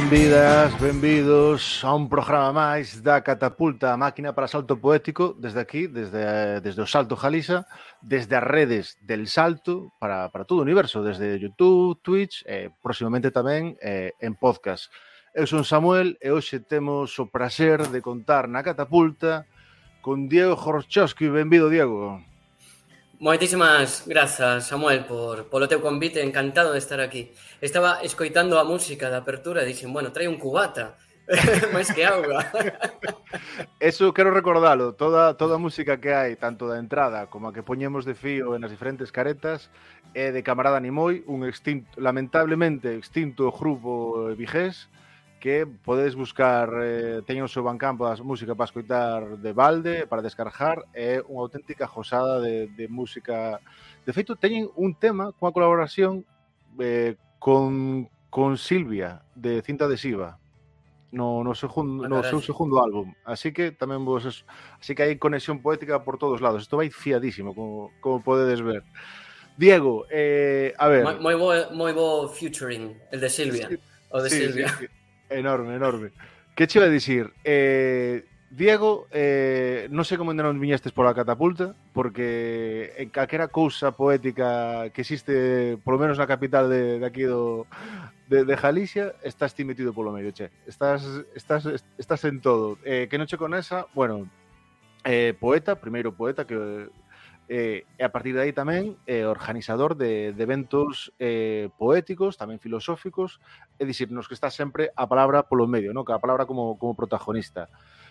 Benvidas, benvidos a un programa máis da Catapulta, a máquina para salto poético, desde aquí, desde o Salto Galiza, desde as redes del Salto para todo o universo, desde YouTube, Twitch, próximamente tamén en podcast. Eu son Samuel e hoxe temos o prazer de contar na Catapulta con Diego Horchowski. Benvido, Diego. Moitísimas grazas, Samuel, polo teu convite, encantado de estar aquí. Estaba escoitando a música da apertura e dixen, bueno, trae un cubata, máis que auga. Eso quero recordalo, toda a música que hai, tanto da entrada como a que poñemos de fío nas diferentes caretas, é de Camarada Nimoy, un lamentablemente extinto grupo vigués, que podedes buscar, teñen o seu Bandcamp da música para escoitar de balde, para descargar, é unha auténtica josada de música. De feito, teñen un tema cunha colaboración con Silvia, de Cinta Adhesiva, no seu segundo álbum. Así que tamén así que hai conexión poética por todos lados. Isto vai fiadísimo, como podedes ver. Diego, a ver... Moi bo featuring, el de Silvia. Sí, o de Silvia. Sí. Enorme. Que che iba a dicir? Diego, non sei como ainda non viñestes pola Catapulta, porque en calquera cousa poética que existe, polo menos na capital de aquí de Galicia, estás ti metido polo medio, che. Estás en todo. Que non che con esa, bueno, primeiro poeta, que... e a partir de aí tamén organizador de eventos poéticos, tamén filosóficos, é dicir, nos que está sempre a palabra polo medio, ¿no? Que a palabra como protagonista.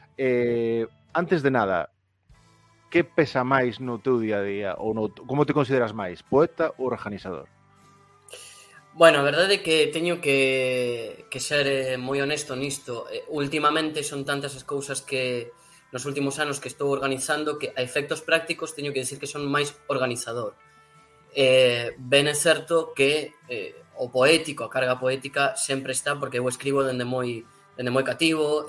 Antes de nada, que pesa máis no teu día a día, ou como te consideras máis, poeta ou organizador? Bueno, a verdade é que teño que ser moi honesto nisto. Últimamente son tantas as cousas que nos últimos anos que estou organizando que a efectos prácticos teño que decir que son máis organizador. Ben é certo que o poético, a carga poética sempre está, porque eu escribo dende moi cativo,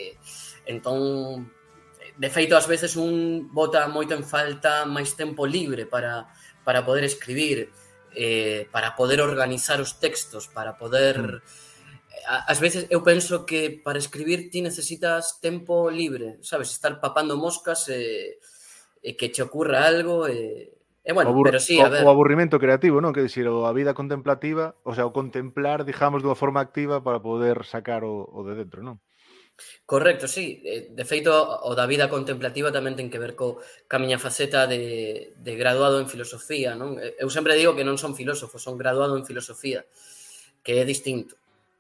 entón, de feito, ás veces un bota moito en falta máis tempo libre para poder escribir, para poder organizar os textos, para poder... Ás veces eu penso que para escribir ti necesitas tempo libre, sabes, estar papando moscas e que che ocurra algo bueno, pero sí, a ver... O aburrimento creativo, non? Que dicir, a vida contemplativa, o sea, o contemplar, digamos, dunha forma activa para poder sacar o de dentro, non? Correcto, sí. De feito, o da vida contemplativa tamén ten que ver ca miña faceta de graduado en filosofía, non? Eu sempre digo que non son filósofo, son graduado en filosofía, que é distinto.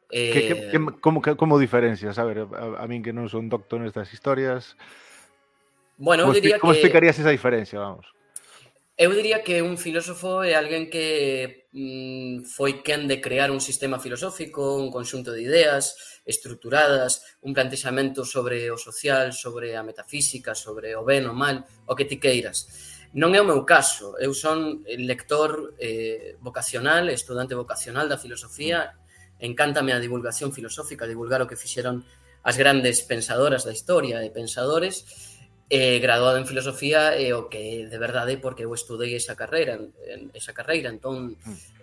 Como diferencias? A ver, a min que non son doctor nestas historias, bueno, como explicarías esa diferencia, vamos? Eu diría que un filósofo é alguén que foi quen de crear un sistema filosófico, un conxunto de ideas estruturadas, un plantexamento sobre o social, sobre a metafísica, sobre o ben, o mal, o que ti queiras. Non é o meu caso, eu son lector vocacional, estudante vocacional da filosofía, encántame a divulgación filosófica, divulgar o que fixeron as grandes pensadoras da historia e pensadores, graduado en filosofía é o que de verdade, porque eu estudei esa carreira, entón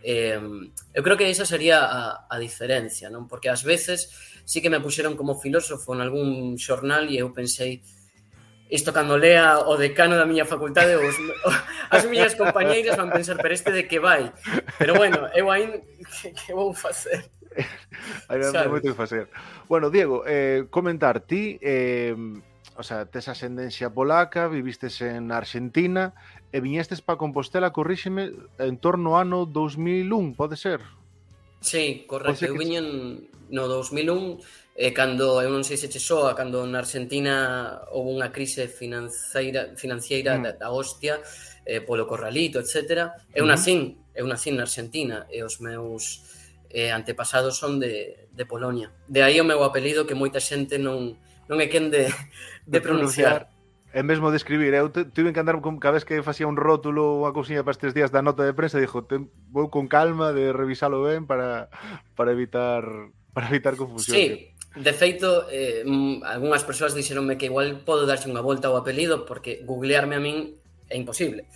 eu creo que esa sería a diferencia, non? Porque ás veces sí que me puxeron como filósofo en algún xornal e eu pensei, isto cando lea o decano da miña facultade, as miñas compañeiras van pensar, pero este de que vai? Pero bueno, eu aí que vou facer? Hai moito que facer. Bueno, Diego, comentar ti, o sea, tes ascendencia polaca, vivistes en Argentina e viñestes para Compostela, corríxeme, en torno ao ano 2001, pode ser? Sí, correcto. Eu viñen no 2001, cando, eu non sei se che soa, cando na Argentina houve unha crise financiera da hostia, polo corralito, etc. Eu nacín na Argentina e os meus antepasados son de Polonia. De aí o meu apelido que moita xente non é quen de pronunciar. E mesmo de escribir, eu tive que andar cada vez que facía un rótulo ou unha cousiña para estes días da nota de prensa, dixo, vou con calma de revisalo ben para evitar confusión. Sí, de feito, algunhas persoas dixeronme que igual podo darlle unha volta ao apelido porque googlearme a min é imposible.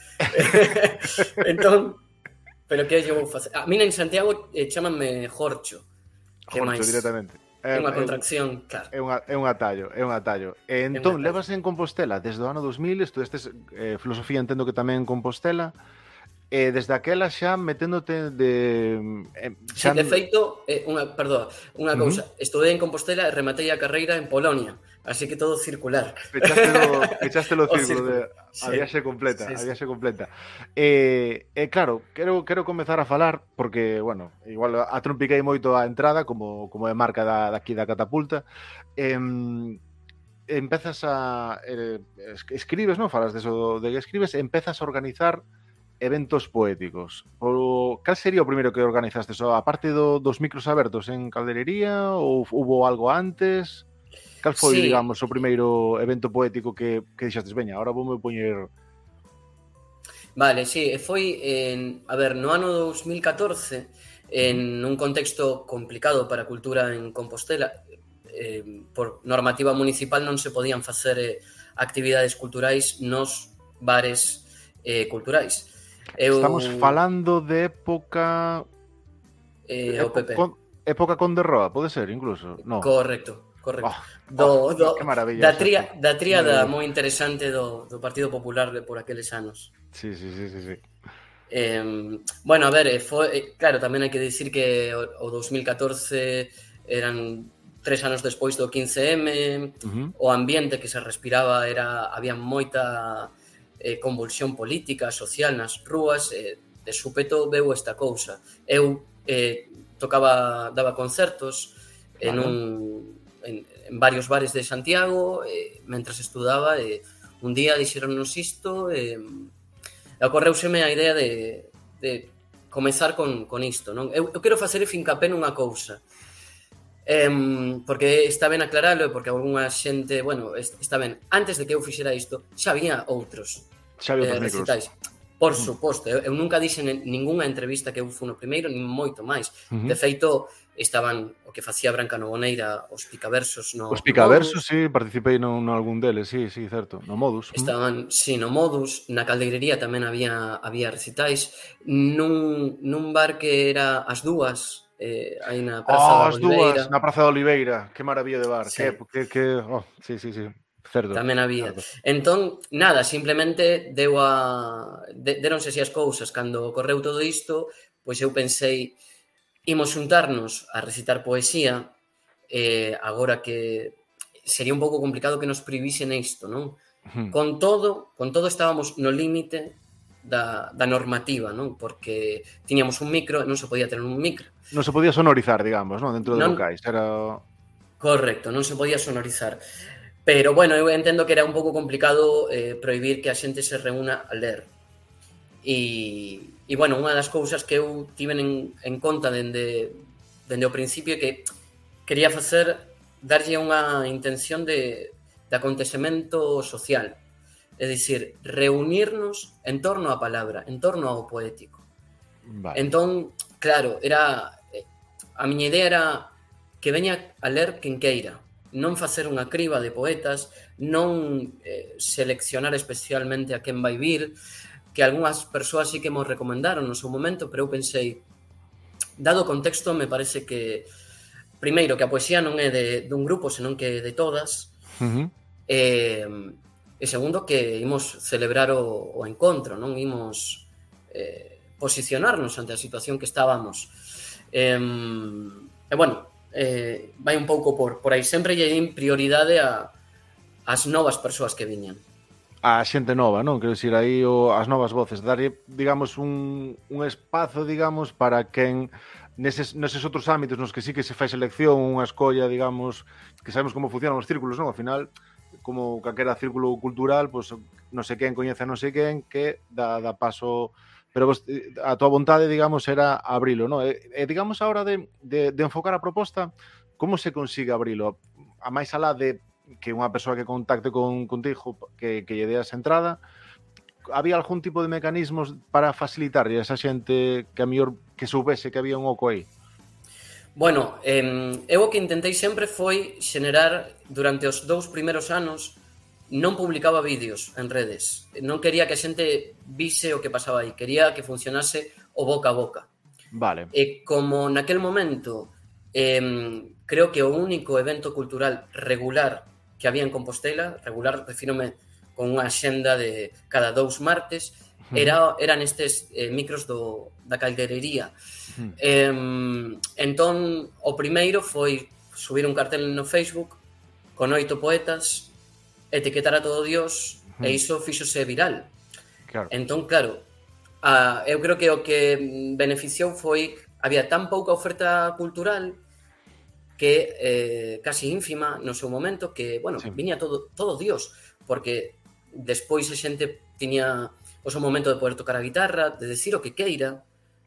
Entón, pero que eu vou facer? A min en Santiago chamanme Jorcho. Jorcho, directamente. É unha contracción, claro. É un atallo, é un atallo. E entón, levas en Compostela desde o ano 2000, estudestes filosofía, entendo que tamén en Compostela, e desde aquela xa meténdote Sí, de feito, unha Uh-huh. cousa, estudei en Compostela e rematei a carreira en Polonia, así que todo circular. Pechaste o círculo de a Sí, viaxe completa, sí, a sí. viaxe completa. E claro, quero comezar a falar porque, bueno, igual atronpiquei moito a entrada como é marca daqui da Catapulta. Empezas a escribes, non? Falas deso de que escribes, empezas a organizar eventos poéticos. Cal sería o primeiro que organizaste? A parte dos micros abertos en Calderería ou hubo algo antes? Cal foi, Sí, digamos, o primeiro evento poético que dixastes, veña, agora voume poñer... vale, sí, foi a ver, no ano 2014, en un contexto complicado para a cultura en Compostela, por normativa municipal non se podían facer actividades culturais nos bares culturais. Estamos falando de época... O PP. Época Conde-Roa, pode ser, incluso? No. Correcto. Que maravilla. Da tríada moi interesante do Partido Popular por aqueles anos. Sí. Bueno, a ver, claro, tamén hai que dicir que o 2014 eran 3 anos despois do 15M, o ambiente que se respiraba había moita convulsión política, social nas rúas, de súpeto veu esta cousa. Eu daba concertos en varios bares de Santiago, mentras estudaba, un día dixeronnos isto, ocorreuseme a idea de comezar con isto, non? Eu quero facer fincapé nunha cousa, porque está ben aclaralo, porque algunha xente, bueno, está ben, antes de que eu fixera isto, xa había outros recitais. Por suposto, eu nunca dixen en ningunha entrevista que eu fui no primeiro, nin moito máis. De feito, estaban o que facía Branca Novoneira, os picaversos no Os picaversos, Modus. sí, participei nalgún deles, sí, certo, no Modus. Estaban, sí, no Modus, na Caldeirería tamén había recitais, nun bar que era As Dúas, aí na Praza da Oliveira. As Dúas, na Praza da Oliveira, que maravilla de bar, sí. Sí. Certo. Tamén había. Entón, nada, simplemente deronse así as cousas. Cando ocorreu todo isto, pois eu pensei, imos xuntarnos a recitar poesía, agora que sería un pouco complicado que nos prohibisen isto, non? Con todo estábamos no límite da normativa, non? Porque tiñamos un micro, non se podía ter un micro. Non se podía sonorizar, digamos, non? Dentro de locais, era... Correcto, non se podía sonorizar. Pero, bueno, eu entendo que era un pouco complicado prohibir que a xente se reúna a ler. E bueno, unha das cousas que eu tiven en conta dende o principio é que quería darlle unha intención de acontecemento social. É dicir, reunirnos en torno á palabra, en torno ao poético. Vale. Entón, claro, a miña idea era que veña a ler quen queira, non facer unha criba de poetas, non seleccionar especialmente a quen vai vir, que algunhas persoas sí que mo recomendaron no seu momento, pero eu pensei, dado o contexto, me parece que, primeiro, que a poesía non é dun grupo, senón que é de todas, e segundo, que imos celebrar o encontro, non imos posicionarnos ante a situación que estábamos. E bueno, vai un pouco por aí. Sempre lle din prioridade ás novas persoas que viñan. A xente nova, non? Quero dicir, aí as novas voces. Darlle, digamos, un espazo, digamos, para quen neses outros ámbitos nos que sí que se fai selección, unha escolla, digamos, que sabemos como funcionan os círculos, non? Ao final, como calquera círculo cultural, pues, non sei quen coñece a non sei quen, que dá paso... Pero a tua vontade, digamos, era abrilo, non? E digamos, a hora de enfocar a proposta, como se consigue abrilo? A máis alá de que unha persoa que contacte contigo, que lle deas entrada, había algún tipo de mecanismos para facilitarlle a esa xente que a mellor que soubese que había un oco aí? Bueno, eu o que intentei sempre foi xenerar, durante os 2 primeiros anos, non publicaba vídeos en redes. Non quería que a xente vise o que pasaba aí. Quería que funcionase o boca a boca. Vale. E como naquel momento creo que o único evento cultural regular que había en Compostela, regular, refírome con unha axenda de cada 2 martes, eran estes micros da calderería. Entón, o primeiro foi subir un cartel no Facebook con 8 poetas, etiquetar a todo Dios, e iso fíxose viral. Claro. Entón, claro, eu creo que o que beneficiou foi había tan pouca oferta cultural que casi ínfima no seu momento que, bueno, viña todo Dios, porque despois a xente tiña o seu momento de poder tocar a guitarra, de decir o que queira,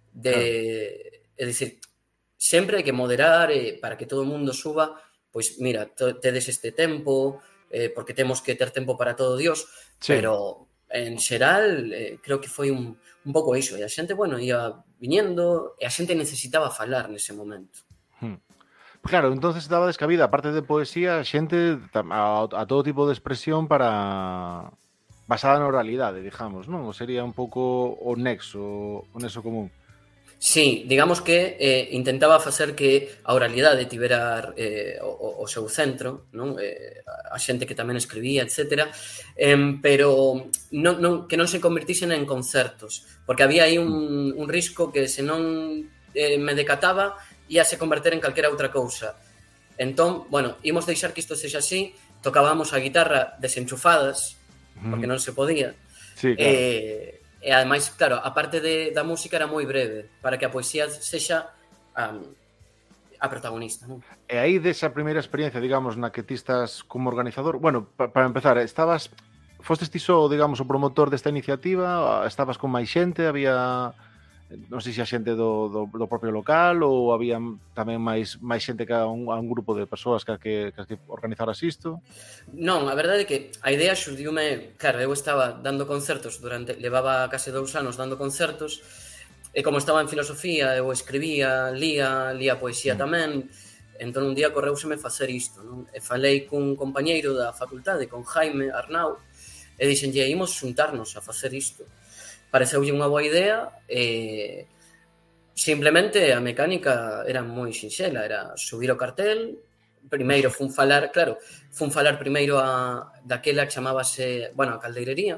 é dicir, sempre hai que moderar para que todo o mundo suba, pois mira, tedes este tempo, porque temos que ter tempo para todo Dios, pero en xeral creo que foi un pouco iso, e a xente, bueno, ia viñendo, e a xente necesitaba falar nese momento. Claro, entonces daba descabida, aparte de poesía, xente a todo tipo de expresión basada na oralidade, digamos, non? Sería un pouco o nexo común. Sí, digamos que intentaba facer que a oralidade tivera o seu centro, non? A xente que tamén escribía, etc. Pero que non se convertisen en concertos, porque había aí un risco que se non me decataba ia se converter en calquera outra cousa. Entón, bueno, imos deixar que isto sexa así, tocábamos a guitarra desenchufadas, porque non se podía. Sí, claro. E ademais, claro, a parte da música era moi breve, para que a poesía sexa a protagonista, non? E aí desa primeira experiencia, digamos, na que ti estás como organizador, bueno, para empezar, fostes ti só, digamos, o promotor desta iniciativa, estabas con máis xente, había, non sei se a xente do propio local ou había tamén máis xente que a un grupo de persoas que organizaras isto? Non, a verdade é que a idea xurdiume, claro, eu estaba dando concertos levaba case 2 anos dando concertos, e como estaba en filosofía, eu escribía, lía poesía tamén, entón un día correuseme facer isto, non? E falei cun compañeiro da facultade, con Jaime Arnau, e dixenlle, imos xuntarnos a facer isto. Pareceulle unha boa idea, simplemente a mecánica era moi sinxela, era subir o cartel. Primeiro fun falar primeiro daquela que chamábase, bueno, a caldeirería.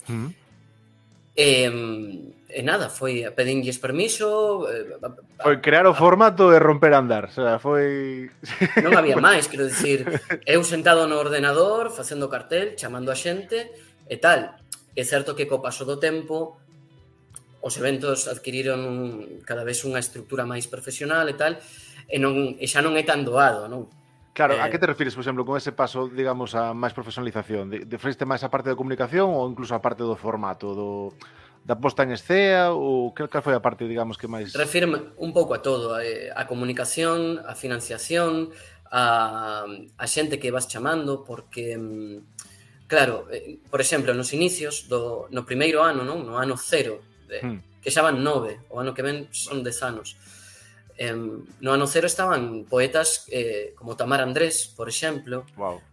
E nada, foi a pedinlles permiso. Foi crear o formato e romper a andar, o sea, foi... Non había máis, quero dicir, eu sentado no ordenador, facendo cartel, chamando a xente e tal. É certo que co paso do tempo os eventos adquiriron cada vez unha estrutura máis profesional e tal, e xa non é tan doado, non? Claro, a que te refires, por exemplo, con ese paso, digamos, a máis profesionalización? Referiste máis a parte de comunicación ou incluso a parte do formato, da posta en escena, ou que foi a parte, digamos, que máis... Refírme un pouco a todo, a comunicación, a financiación, a xente que vas chamando, porque, claro, por exemplo, nos inicios, no primeiro ano, non? No ano 0, que xa van 9, o ano que ven son 10 anos. No ano 0 estaban poetas como Tamar Andrés, por exemplo,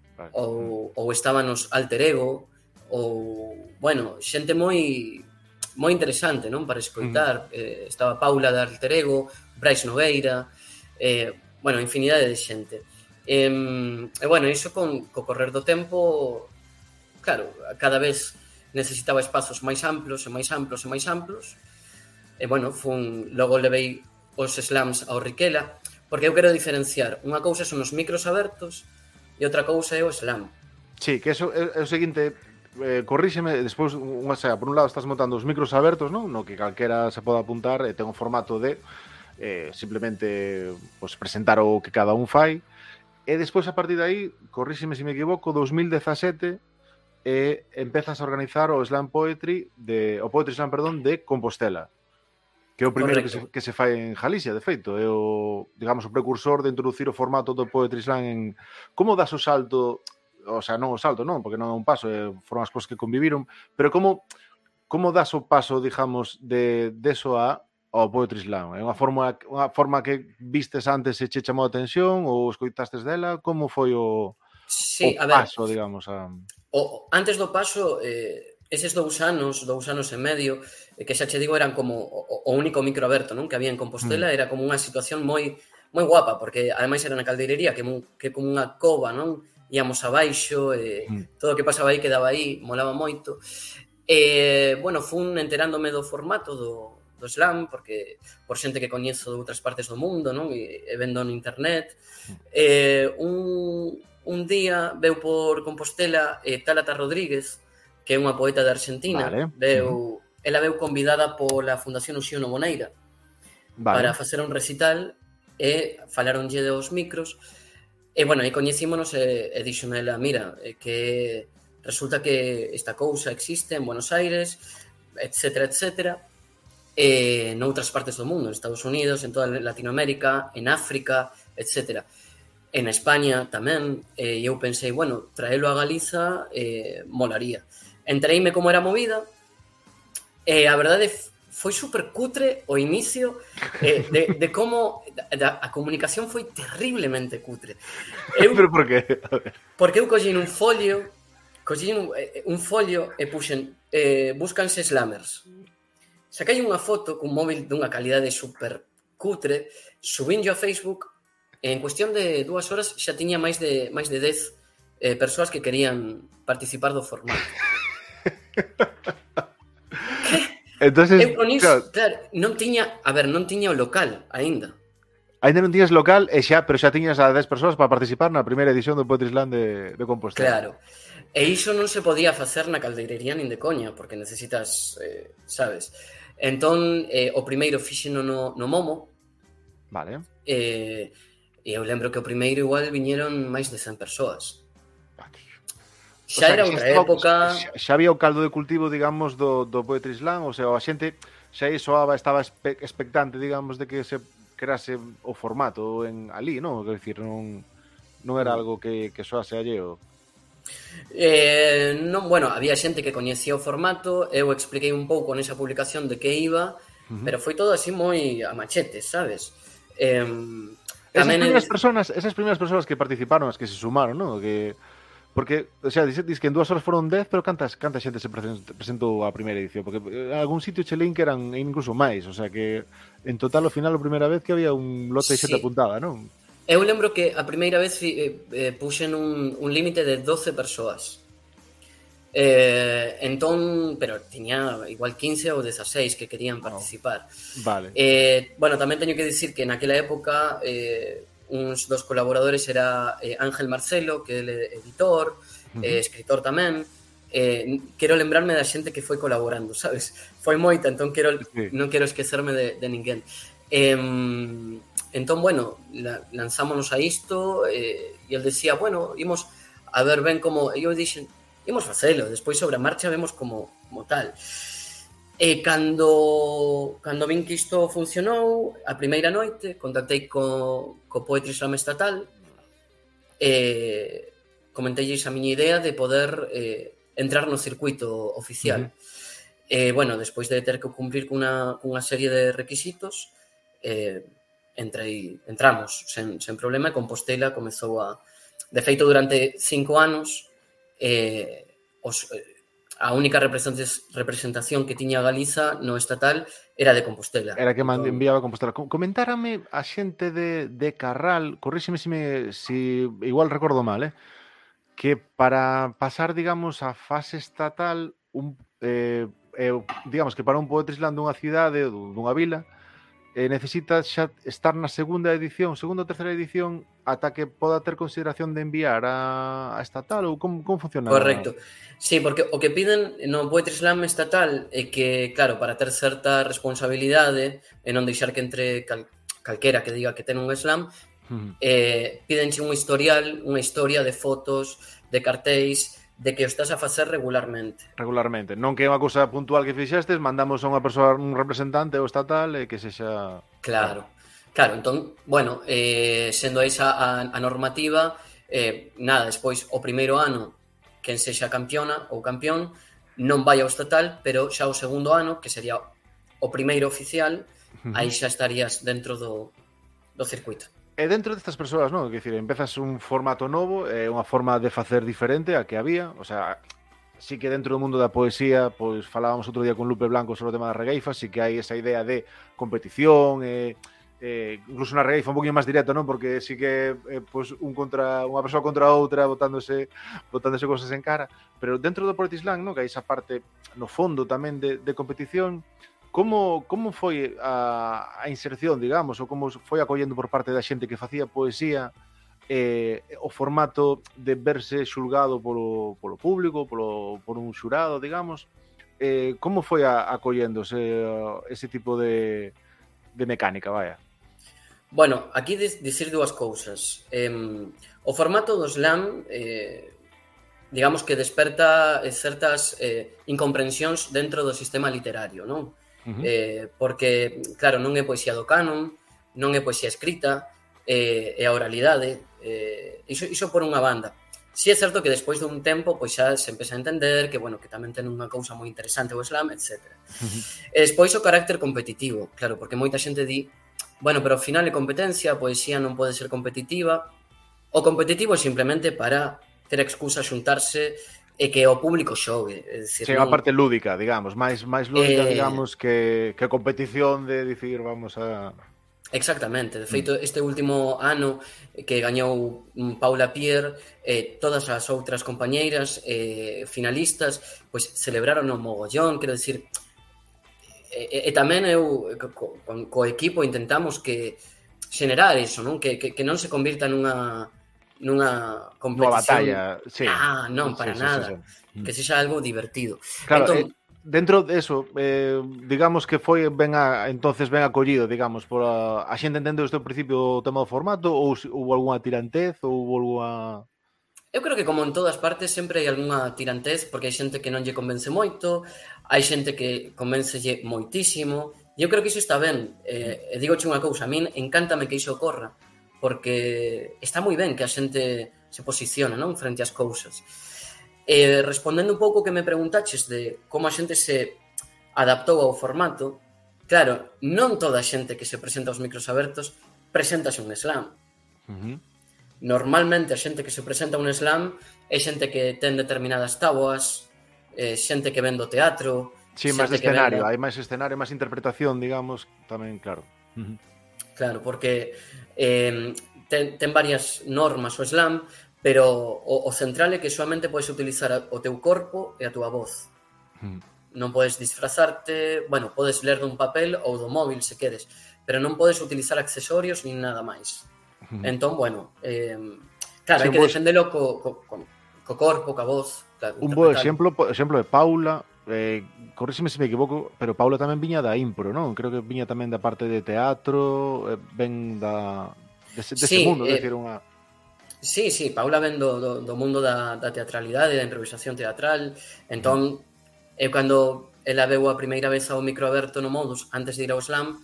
ou estaban os Alter Ego, ou, bueno, xente moi interesante, non? Para escoitar. Estaba Paula de Alter Ego, Brais Nogueira, bueno, infinidade de xente. E, bueno, iso co correr do tempo, claro, cada vez necesitaba espazos máis amplos e máis amplos e máis amplos. E, bueno, logo levei os slams ao Riquela, porque eu quero diferenciar. Unha cousa son os micros abertos e outra cousa é o slam. Sí, que eso é o seguinte, corríxeme, despois, por un lado estás montando os micros abertos, non? No que calquera se pode apuntar e ten un formato de simplemente pues, presentar o que cada un fai, e despois a partir de aí, corríxeme se me equivoco, 2017 empezas a organizar o Slam Poetry o Poetry Slam, perdón, de Compostela, que é o primeiro que se fai en Galicia, de feito, é o, digamos, o precursor de introducir o formato do Poetry Slam en... Como das o salto, o sea, non o salto, non, porque non é un paso, foron as cousas que conviviron, pero como das o paso, digamos, de eso ao Poetry Slam? É unha forma que vistes antes e che chamou a atención ou escoitastes dela? Como foi o paso, digamos? Antes do paso, eses 2 anos e medio, que xa che digo eran como o único micro aberto, non? Que había en Compostela, era como unha situación moi moi guapa, porque ademais era na caldeirería, que como unha cova, non? Íamos abaixo, todo o que pasaba aí quedaba aí, molaba moito. Bueno, fun enterándome do formato do slam, porque por xente que coñezo de outras partes do mundo, non? E vendo no internet. Un día veu por Compostela Tálata Rodríguez, que é unha poeta de Argentina. Vale. Ela veu convidada pola Fundación Uxío Noboneira para facer un recital e falaronlle dos micros. E, bueno, aí coñecímonos e díxome ela, mira, que resulta que esta cousa existe en Buenos Aires, etcétera, etcétera, e noutras partes do mundo, en Estados Unidos, en toda Latinoamérica, en África, etcétera. En España tamén, e eu pensei, bueno, traelo a Galiza molaría. Entreime como era movida, e a verdade foi super cutre o inicio de como a comunicación foi terriblemente cutre. Pero por que? Porque eu collín un folio e puxen búscanse slammers. Sacai unha foto cun móvil dunha calidade super cutre, subinllo a Facebook e en cuestión de 2 horas xa tiña máis de 10 persoas que querían participar do formato. Entonces, eu con iso, claro, non tiña o local aínda. Ainda non tiñas local, pero xa tiñas a 10 persoas para participar na primeira edición do Poetry Slam de Compostela. Claro. E iso non se podía facer na caldeirería nin de coña, porque necesitas, sabes? Entón, o primeiro fixeno no Momo. Vale. E eu lembro que o primeiro igual viñeron máis de 100 persoas. Xa era outra época. Xa había o caldo de cultivo, digamos, do Poetry Slam, o sea, a xente xa estaba expectante, digamos, de que se crease o formato ali, non? Quer dicir, non era algo que soase alleo. Non, bueno, había xente que coñecía o formato, eu expliquei un pouco nesa publicación de que iba, pero foi todo así moi a machete, sabes? Esas primeiras persoas que participaron, as que se sumaron, non? Porque, o sea, dis que en 2 horas foron 10, pero canta xente se presentou a primeira edición? Porque en algún sitio chelín que eran incluso máis, o sea que en total ao final a primeira vez que había un lote de xente apuntada, non? Eu lembro que a primeira vez puxen un límite de 12 persoas. Entón, pero tiña igual 15 ou 16 que querían participar. Vale. Bueno, tamén teño que dicir que naquela época uns dos colaboradores era Ángel Marcelo, que é editor, escritor tamén. Quero lembrarme da xente que foi colaborando, sabes? Foi moita, entón non quero esquecerme de ninguén. Entón, bueno, lanzámonos a isto e el decía, bueno, imos a ver ben como... E eu dixen, imos facelo, despois sobre a marcha vemos como tal. E cando vin que isto funcionou, a primeira noite, contactei co Poetry Slam estatal e comenteilles a miña idea de poder entrar no circuito oficial. Bueno, despois de ter que cumprir cunha serie de requisitos, entramos sen problema e Compostela comezou a... De feito, durante 5 anos, a única representación que tiña Galiza no estatal era de Compostela. Era que enviaba a Compostela. Comentárame a xente de Carral, corríxeme si igual recordo mal, que para pasar, digamos, a fase estatal, digamos que para un Poetry Slam dunha cidade ou dunha vila, necesita xa estar na segunda ou terceira edición ata que poda ter consideración de enviar a estatal ou como funciona? Correcto. Sí, porque o que piden no Poetry Slam estatal é que, claro, para ter certa responsabilidade e non deixar que entre calquera que diga que ten un slam, pídenche un historial, unha historia de fotos, de cartéis, de que o estás a facer regularmente. Regularmente, non que é unha cousa puntual que fixestes, mandamos a unha persoa, un representante ou estatal e que sexa... Claro, entón, bueno, sendo esa a normativa, nada, despois o primeiro ano quen sexa campiona ou campión non vai ao estatal, pero xa o segundo ano, que sería o primeiro oficial, aí xa estarías dentro do circuito. E dentro destas persoas, non? Quer dicir, empezas un formato novo, unha forma de facer diferente a que había, o sea, sí que dentro do mundo da poesía, pois falábamos outro día con Lupe Blanco sobre o tema das regueifas, sí que hai esa idea de competición, incluso na reggae foi un poquinho máis directo, non? Porque sí que pues, unha persoa contra outra botándose cosas en cara, pero dentro do Poetry Slam, non? Que hai esa parte no fondo tamén de competición. Como foi a inserción, digamos, ou como foi acollendo por parte da xente que facía poesía o formato de verse xulgado polo público, por un xurado, digamos, como foi acollendose ese tipo de mecánica, vaya? Bueno, aquí dicir dúas cousas. O formato do slam, digamos que desperta certas incomprensións dentro do sistema literario, non? Porque, claro, non é poesía do canon, non é poesía escrita, é a oralidade, iso por unha banda. Si é certo que despois dun tempo pois xa se empeza a entender que, bueno, que tamén ten unha cousa moi interesante o slam, etc. E despois o carácter competitivo, claro, porque moita xente di, bueno, pero ao final é competencia, a poesía non pode ser competitiva. O competitivo é simplemente para ter excusa a xuntarse e que o público xogue. É dicir, sí, a parte lúdica, digamos, máis lúdica, digamos, que competición de dicir, vamos a... Exactamente, de feito, este último ano que gañou Paula Pierre, todas as outras compañeiras finalistas, pois celebraron o mogollón, quero dicir, e tamén eu co equipo intentamos que xenerar iso, non? Que non se convirta nunha competición. Unha batalla, sí. Non, para nada. Sí. Que sexa algo divertido. Claro, entón, dentro de eso, digamos que foi entonces ben acollido, digamos, por a xente entendeu desde o principio o tema do formato, ou houve algunha tirantez, ou houve algunha... Eu creo que como en todas partes sempre hai algunha tirantez, porque hai xente que non lle convence moito, hai xente que convéncelle moitísimo, e eu creo que iso está ben. E digoche unha cousa, a min encántame que iso ocorra, porque está moi ben que a xente se posicione, non, frente ás cousas. Respondendo un pouco que me preguntaches de como a xente se adaptou ao formato, claro, non toda a xente que se presenta aos micros abertos preséntase un slam. Normalmente a xente que se presenta a un slam é xente que ten determinadas táboas, xente que ven do teatro. Sí, máis de escenario, hai máis escenario, máis interpretación, digamos, tamén, claro. Claro, porque ten varias normas o slam, pero o central é que solamente podes utilizar o teu corpo e a túa voz. Non podes disfrazarte, bueno, podes ler dun papel ou do móvil se queres, pero non podes utilizar accesorios nin nada máis. Entón, bueno, claro, hai que defendelo co corpo, ca voz. Claro, un bo exemplo de Paula, corríxeme se me equivoco, pero Paula tamén viña da impro, non? Creo que viña tamén da parte de teatro, ven dese mundo, é dicir, unha... Sí, Paula ven do mundo da teatralidade, da improvisación teatral. Entón, cando ela veu a primeira vez ao micro aberto no Modus antes de ir ao slam,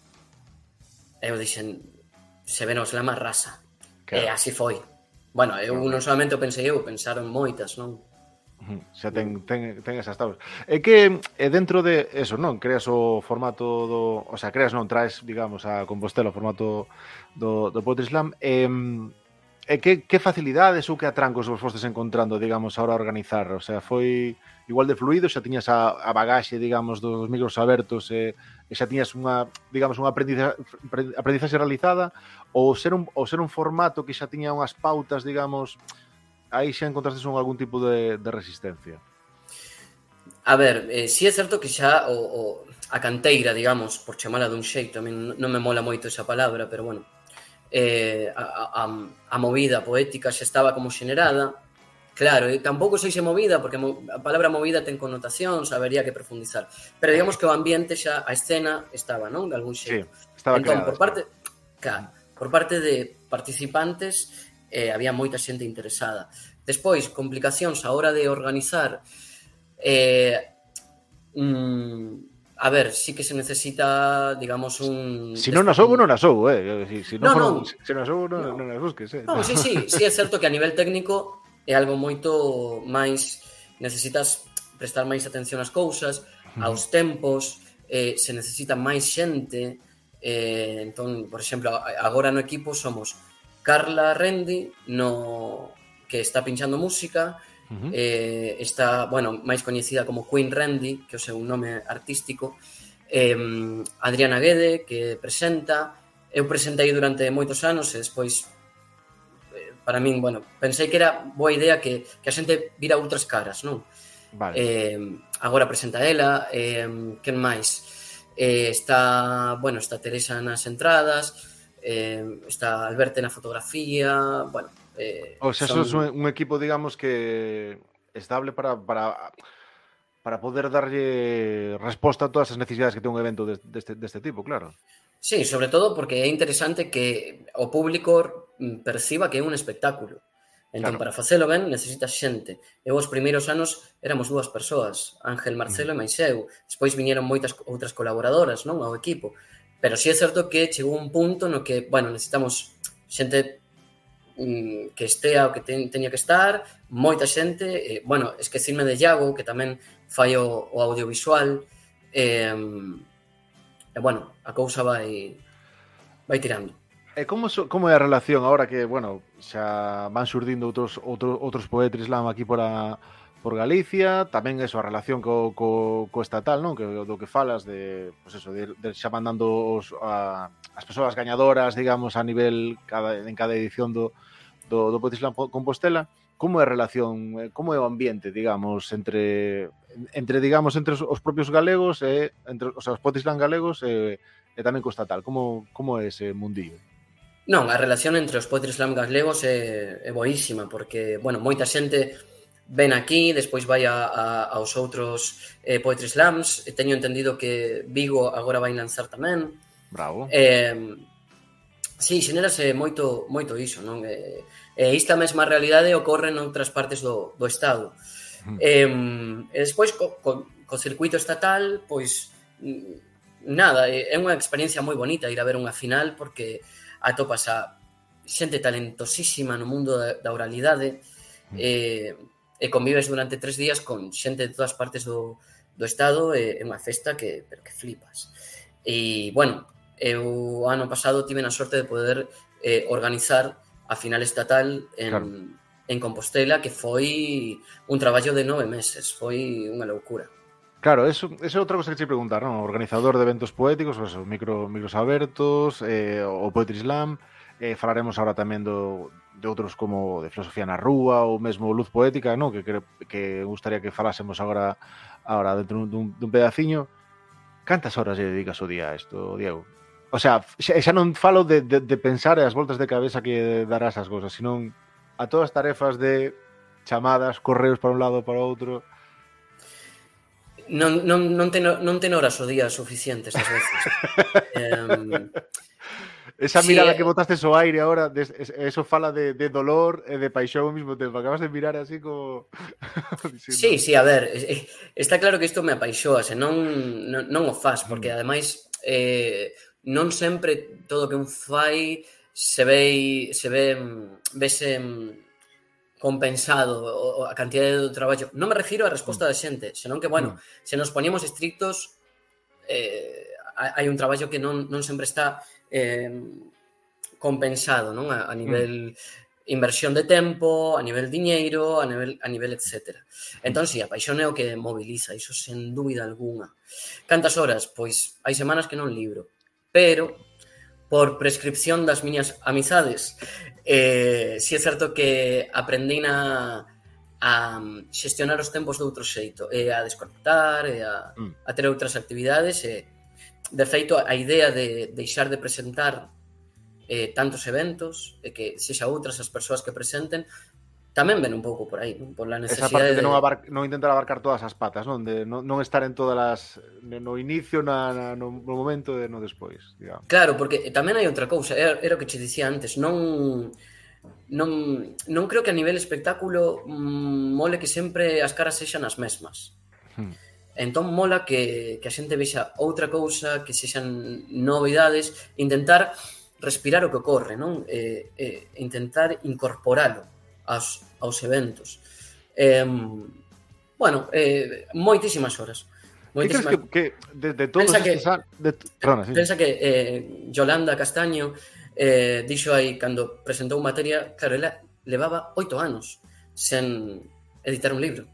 eu dixen, se ven ao slam arrasa. E así foi. Bueno, eu non solamente o pensei eu, pensaron moitas, non? Xa ten esas tablas. É que dentro de eso, non? Creas o formato do... O sea, traes, digamos, a Compostela o formato do Poetry Slam. Que facilidades ou que atrancos vos fostes encontrando, digamos, a hora de organizar? O sea, foi igual de fluido, xa tiñas a bagaxe, digamos, dos micros abertos e xa tiñas unha, digamos, unha aprendizaxe realizada, ou ser un formato que xa tiña unhas pautas, digamos, aí xa encontrastes algún tipo de resistencia? A ver, si é certo que xa a canteira, digamos, por chamala dun xeito, a mí non me mola moito esa palabra, pero bueno, a movida poética xa estaba como xenerada. Claro, tampouco sei se movida, porque a palabra movida ten connotacións, habería que profundizar. Pero digamos que o ambiente xa, a escena estaba, non? De algún xeito. Sí, estaba entón, creada. por parte de participantes, había moita xente interesada. Despois, complicacións a hora de organizar. A ver, sí que se necesita, digamos, un... Si non as houbo, non as houbo, Se non as houbo, non as busques, Non, sí, é certo que a nivel técnico é algo moito máis... Necesitas prestar máis atención ás cousas, aos tempos, se necesita máis xente. Entón, por exemplo, agora no equipo somos Carla Rendi, que está pinchando música, está, bueno, máis coñecida como Queen Rendi, que é o seu nome artístico, Adriana Guede, que presenta, eu presentei durante moitos anos e despois para min, bueno, pensei que era boa idea que a xente vira outras caras, non? Vale. Agora presenta ela, quen máis? Está Teresa nas entradas, está Alberto na fotografía, bueno, O sea, eso es un equipo, digamos, que estable para poder darlle resposta a todas as necesidades que ten un evento deste tipo, claro. Sí, sobre todo porque é interesante que o público perciba que é un espectáculo. Entón, para facelo ben, necesitas xente. Eu os primeiros anos éramos 2 persoas, Ángel, Marcelo e mais eu. Despois viñeron moitas outras colaboradoras, non, ao equipo. Pero sí é certo que chegou un punto no que, bueno, necesitamos xente que estea o que teña que estar, moita xente, esquecirme de Iago, que tamén fai o audiovisual, a cousa vai tirando. E como é a relación agora que, bueno, xa van surdindo outros Poetry Slam aquí por Galicia, tamén eso, a relación co estatal, non? Do que falas de, pues eso, de xa mandando as persoas gañadoras, digamos, a nivel en cada edición do Poetry Slam Compostela. Como é a relación, como é o ambiente, digamos, entre os propios galegos e entre os Poetry Slam galegos e tamén co estatal? Como é ese mundillo? Non, a relación entre os Poetry Slam galegos é boísima, porque, bueno, moita xente ven aquí, despois vai aos outros Poetry Slams, teño entendido que Vigo agora vai lanzar tamén. Bravo. Sí, xenérase moito iso, non? E esta mesma realidade ocorre noutras partes do Estado. E despois, co circuito estatal, pois, nada, é unha experiencia moi bonita ir a ver unha final, porque atopas a xente talentosísima no mundo da oralidade e convives durante 3 días con xente de todas partes do Estado e unha festa que flipas. E, bueno, eu ano pasado tive a sorte de poder organizar a final estatal en Compostela, que foi un traballo de 9 meses, foi unha loucura. Claro, eso é outra cosa que te preguntar, non? Organizador de eventos poéticos, os micros abertos, o Poetry Slam, falaremos agora tamén de outros como de Filosofía na Rúa ou mesmo Luz Poética, non? Que gustaría que falásemos agora dentro dun pedaciño. Cantas horas lle dedicas o día a isto, Diego? O sea, xa non falo de pensar e as voltas de cabeza que darás as cousas, sino a todas as tarefas de chamadas, correos para un lado para outro. Non ten horas o día suficientes ás veces. Esa mirada que botaste ao aire agora, eso fala de dolor e de paixón ao mesmo tempo. Acabas de mirar así como... Sí, a ver, está claro que isto me apaixoa, se non o faz, porque ademais non sempre todo o que un fai vese compensado a cantidade do traballo. Non me refiro á resposta da xente, senón que, bueno, se nos poñemos estrictos, hai un traballo que non sempre está compensado, non? A nivel inversión de tempo, a nivel diñeiro, a nivel etcétera. Entón, si, a paixón é o que moviliza, iso sen dúbida algunha. Cantas horas? Pois hai semanas que non libro, pero por prescripción das miñas amizades, si é certo que aprendín a xestionar os tempos de outro xeito, e a desconectar, e a ter outras actividades, e de feito a idea de deixar de presentar tantos eventos e que sexa outras as persoas que presenten tamén ven un pouco por aí, non? Por la necesidade esa parte de non intentar abarcar todas as patas, non? De non estar en todas as... no inicio, no momento e no despois, digamos. Claro, porque tamén hai outra cousa, era o que che dicía antes, non creo que a nivel espectáculo mole que sempre as caras sexan as mesmas. Entón mola que a xente vexa outra cousa, que sexan novidades, intentar respirar o que ocorre, non? Intentar incorporalo aos eventos. Moitísimas horas. Que crees que de todos estes anos... Pensa que Yolanda Castaño dixo aí, cando presentou materia, claro, ela levaba 8 anos sen editar un libro.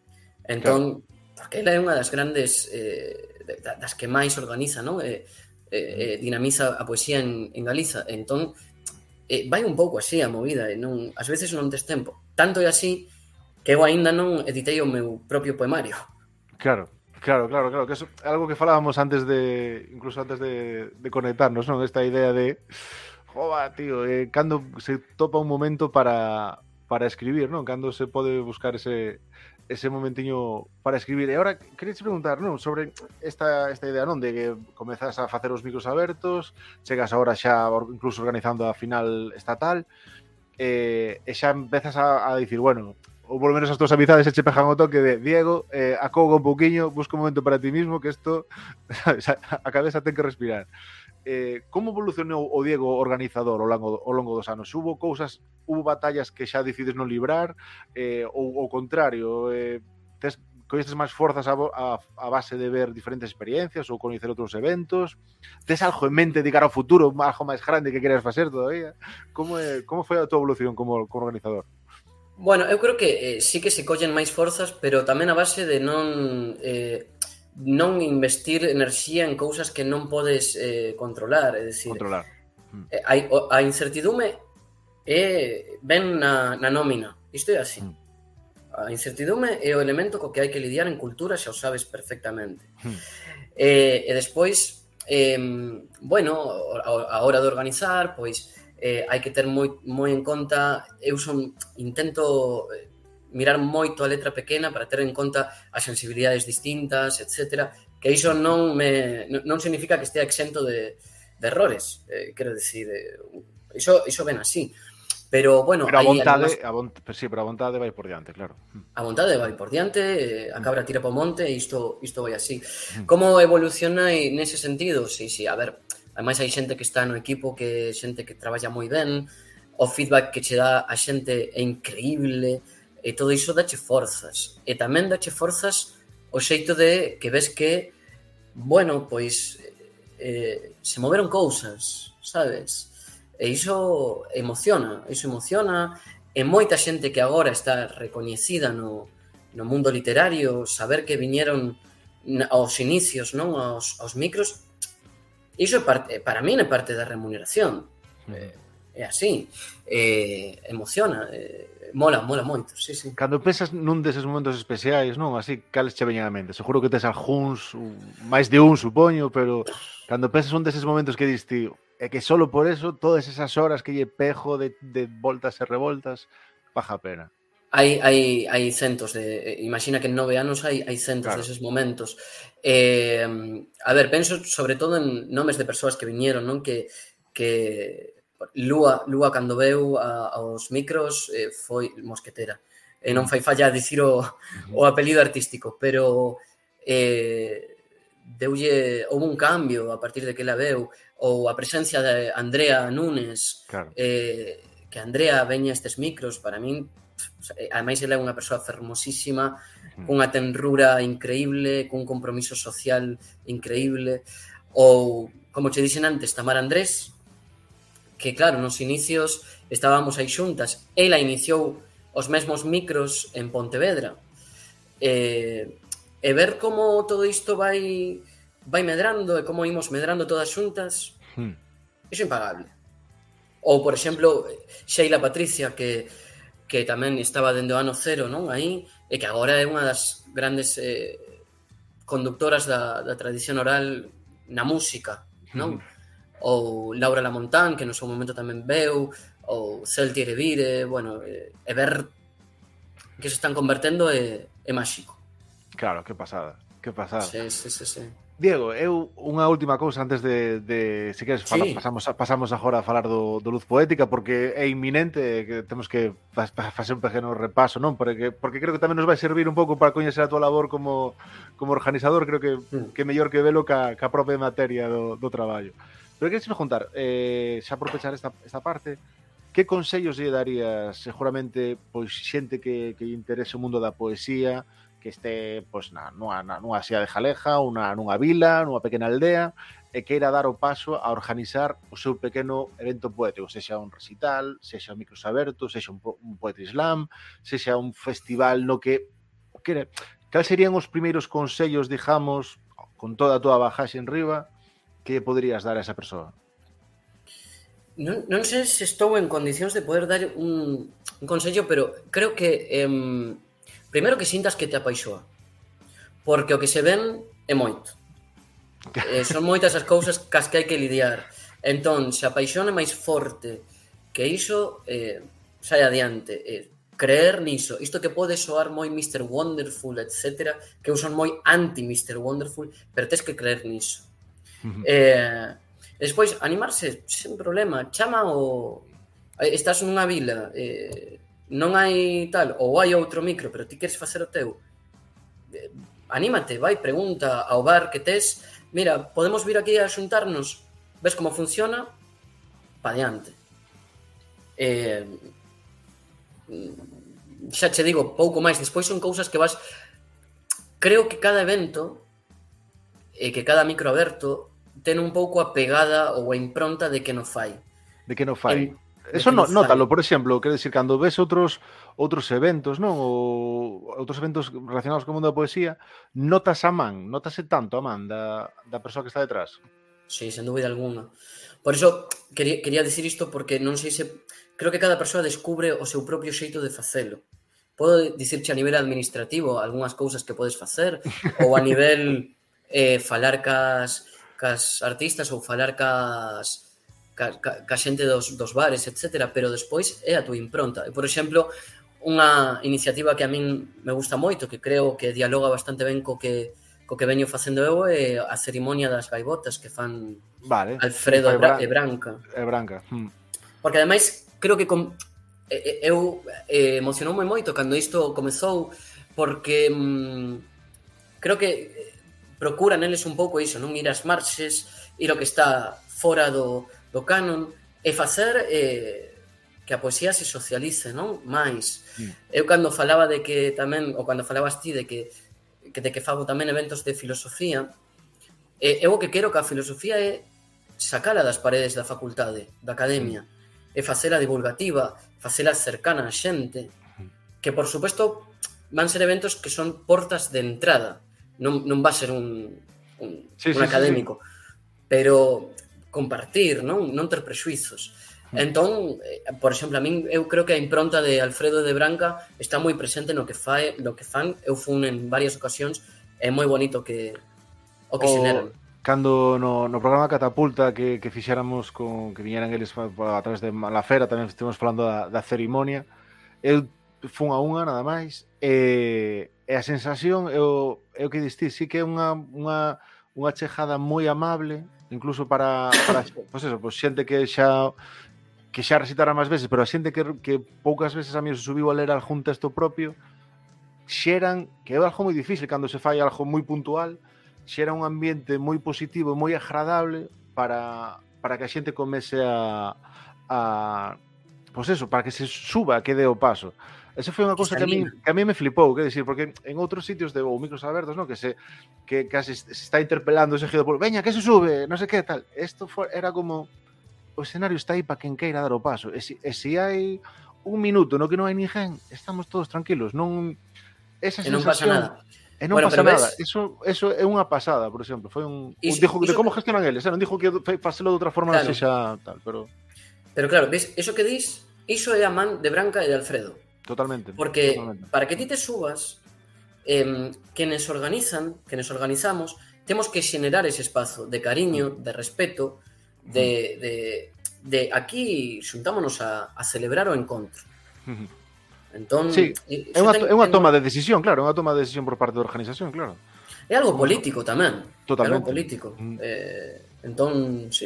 Entón, porque ela é unha das grandes, das que máis organiza, non? dinamiza a poesía en Galiza. Entón, vai un pouco así a movida, e non, ás veces non tes tempo. Tanto é así que eu aínda non editei o meu propio poemario. Claro, que eso é algo que falábamos incluso antes de conectarnos, non? Esta idea de, joba, tío, cando se topa un momento para escribir, non? Cando se pode buscar ese momentiño para escribir. E agora, queria preguntar, non? Sobre esta idea, non? De que comezas a facer os micros abertos, chegas agora xa incluso organizando a final estatal, e xa empezas a dicir, bueno, ou polo menos as túas amizades se che pejan o toque de Diego, acouga un pouquiño, busca un momento para ti mismo, que isto a cabeza ten que respirar. Como evolucionou o Diego organizador ao longo dos anos? Hubo batallas que xa decides non librar, ou ao contrario, coñeces máis forzas a base de ver diferentes experiencias ou coñecer outros eventos? Tes algo en mente de cara ao futuro, algo máis grande que queres facer todavía? Como foi a tua evolución como organizador? Bueno, eu creo que sí que se collen máis forzas, pero tamén a base de non investir enerxía en cousas que non podes controlar, é dicir, a incertidume ven na nómina, isto é así. A incertidume é o elemento co que hai que lidiar en cultura, xa o sabes perfectamente. E despois, bueno, a hora de organizar, pois hai que ter moi en conta, intento mirar moito a letra pequena para ter en conta as sensibilidades distintas, etc. Que iso non significa que estea exento de errores, quero dicir, iso ven así. Pero, bueno... Pero a vontade vai por diante, claro. A vontade vai por diante, a cabra tira po monte e isto vai así. Como evolucionai nese sentido? Sí, a ver... Ademais, hai xente que está no equipo, que xente que traballa moi ben, o feedback que che dá a xente é increíble, e todo iso dache forzas. E tamén dache forzas o xeito de que ves que, bueno, pois, se moveron cousas, sabes? E iso emociona, e moita xente que agora está recoñecida no mundo literario, saber que viñeron aos inicios, non, aos micros. Iso para min é parte da remuneración. É así. Emociona. Mola moito, sí. Cando pensas nun deses momentos especiais, non? Así, cales che veñan a mente? Seguro que tes algúns, máis de un, supoño, pero cando pensas un deses momentos que diste, é que solo por eso, todas esas horas que lle pejo de voltas e revoltas, paja a pena. Hai centos de... Imagina que en 9 anos hai centos deses momentos. A ver, penso sobre todo en nomes de persoas que viñeron, non? Que Lúa cando veu aos micros foi mosquetera. Non fai falla dicir o apelido artístico, pero houve un cambio a partir de que la veu, ou a presencia de Andrea Nunes, que Andrea veña a estes micros, para min... Ademais, ela é unha persoa fermosísima, cunha tenrura increíble, cun compromiso social increíble. Ou, como che dixen antes, Tamara Andrés, que claro, nos inicios estábamos aí xuntas. Ela iniciou os mesmos micros en Pontevedra. E ver como todo isto vai medrando e como imos medrando todas xuntas, iso é impagable. Ou, por exemplo, Sheila Patricia, que tamén estaba dende o ano cero, non? Aí, e que agora é unha das grandes conductoras da tradición oral na música, non? Ou Laura Lamontán, que no seu momento tamén veu, ou Celti Erevire, bueno, e ver que se están convertendo é máxico. Claro, que pasada. Sí. Diego, eu unha última cousa antes de se queres pasamos agora a falar do Luz Poética, porque é inminente que temos que facer un pequeno repaso, non? Porque creo que tamén nos vai servir un pouco para coñecer a tua labor como organizador. Creo que mellor que velo ca propia materia do traballo. Pero queres preguntar, xa por pechar esta parte, que consellos lle darías seguramente pois xente que interese o mundo da poesía, que este pois nunha cidade jaleja, nunha vila, nunha pequena aldea, e queira dar o paso a organizar o seu pequeno evento poético, sexa un recital, sexa un micros abertos, sexa un poetry slam, sexa un festival no que... Cal serían os primeiros consellos, digamos, con toda a túa bagaxe en riba, que poderías dar a esa persoa? Non sei se estou en condicións de poder dar un consello, pero creo que primeiro que sintas que te apaixoa, porque o que se ven é moito. Son moitas as cousas cas que hai que lidiar. Entón, se a paixón é máis forte que iso, sai adiante. Creer niso. Isto que pode soar moi Mr. Wonderful, etc., que eu son moi anti-Mr. Wonderful, pero tens que creer niso. Despois, animarse sen problema. Chama o... Estás nunha vila, non hai tal, ou hai outro micro, pero ti queres facer o teu. Anímate, vai, pregunta ao bar que tes. Mira, podemos vir aquí a xuntarnos? Ves como funciona? Pa diante. Xa che digo, pouco máis. Despois son cousas que vas... Creo que cada evento e que cada micro aberto ten un pouco a pegada ou a impronta de que non fai. De que non fai. Eso nótalo, por exemplo, quero dicir, cando ves outros eventos, non? Ou outros eventos relacionados co mundo da poesía, notase tanto a man da persoa que está detrás. Sí, sen dúbida alguna. Por iso, quería dicir isto porque non sei se... Creo que cada persoa descubre o seu propio xeito de facelo. Podo dicirche a nivel administrativo algunhas cousas que podes facer, ou a nivel falar cas artistas ou falar ca xente dos bares, etc. Pero despois é a túa impronta. E, por exemplo, unha iniciativa que a min me gusta moito, que creo que dialoga bastante ben co que veño facendo eu, é a cerimonia das gaivotas que fan Alfredo e Branca. Porque, ademais, creo que eu emocionoume moito cando isto comezou, porque creo que procura neles un pouco iso, non ir ás marxes, ir ao que está fora do canon, e facer que a poesía se socialice, non? Mais, eu cando falaba de que tamén, ou cando falabas ti de que fago tamén eventos de filosofía, eu o que quero que a filosofía é sacala das paredes da facultade, da academia, e facela divulgativa, facela cercana a xente, que, por suposto, van ser eventos que son portas de entrada, non va a ser un académico, pero compartir, non ter prexuizos. Entón, por exemplo, a min eu creo que a impronta de Alfredo de Branca está moi presente no que fan. Eu fun en varias ocasións, é moi bonito o que xeneran. Cando no programa Catapulta que fixéramos que viñeran eles a través de la Fera, tamén estivemos falando da cerimonia, eu fun a unha nada máis, e a sensación é o que distí, sí que é unha chegada moi amable, incluso para xente que xa recitara máis veces, pero a xente que poucas veces a mí se subiu a ler algún texto propio, xeran, que é algo moi difícil cando se fai algo moi puntual, xera un ambiente moi positivo e moi agradable para que a xente comece para que se suba, que dé o paso. Esa foi unha cousa que a mí me flipou, quer dicir, porque en outros sitios ou micros abertos, non, que casi se está interpelando ese seguido por veña, que se sube, non sei que tal. Isto era como o escenario está aí para quen queira dar o paso. E se hai un minuto no que non hai ninguén, estamos todos tranquilos, non esa sensación, non pasa nada. E non pasa nada. Eso é unha pasada, por exemplo. Foi dixo de como gestionan eles, non dixo que facelo de outra forma, non sexa tal, pero claro, ves, eso que dis, iso é a man de Branca e de Alfredo. Totalmente. Porque para que ti te subas, quenes organizamos, temos que xenerar ese espazo de cariño, de respeto, de aquí xuntámonos a celebrar o encontro. Entón, sí, é unha toma de decisión, claro, é unha toma de decisión por parte da organización, claro. É algo político tamén. Totalmente. É algo político. Entón, sí.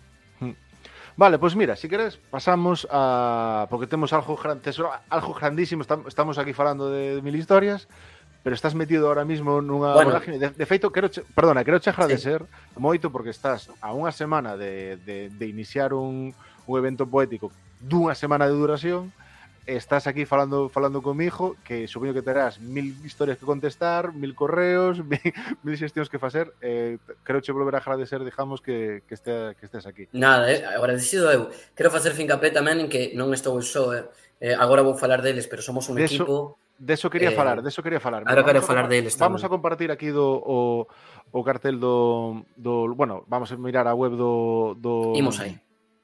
Vale, pois mira, se queres pasamos a... Porque temos algo grandísimo, estamos aquí falando de mil historias, pero estás metido ahora mismo nunha vorágine. De feito, quero che agradecer moito porque estás a unha semana de iniciar un evento poético dunha semana de duración. Estás aquí falando comigo, que supoño que terás 1000 historias que contestar, 1000 correos, 1000 xestións que facer. Quero che volver a agradecer, digamos, que estés aquí. Nada, agradecido eu. Quero facer fincapé tamén en que non estou eu só. Agora vou falar deles, pero somos un equipo. Deso quería falar. Ahora quero falar deles tamén. Vamos a compartir aquí o cartel do... Bueno, vamos a mirar a web do Imos aí.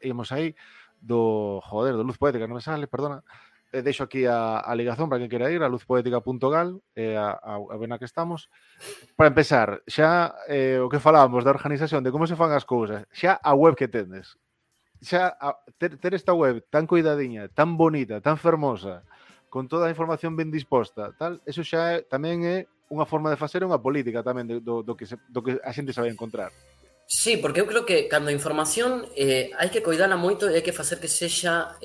Do Luz Poética, non me sale, perdona. Deixo aquí a ligazón para quen quera ir, a luzpoética.gal, a ver na que estamos. Para empezar, xa o que falábamos da organización, de como se fan as cousas, xa a web que tendes. Xa ter esta web tan cuidadiña, tan bonita, tan fermosa, con toda a información ben disposta, tal, eso xa tamén é unha forma de facer unha política tamén do que a xente sabe encontrar. Sí, porque eu creo que cando a información hai que coidala moito e hai que facer que sexa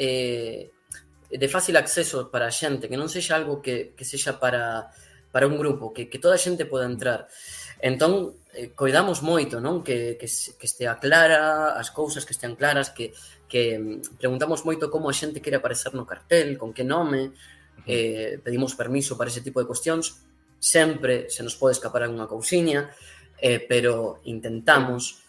de fácil acceso para a xente, que non sexa algo que sexa para un grupo, que toda a xente poda entrar. Entón, coidamos moito, non? Que estea clara, as cousas que estean claras, que preguntamos moito como a xente quere aparecer no cartel, con que nome, pedimos permiso para ese tipo de cuestións, sempre se nos pode escapar unha cousiña, pero intentamos,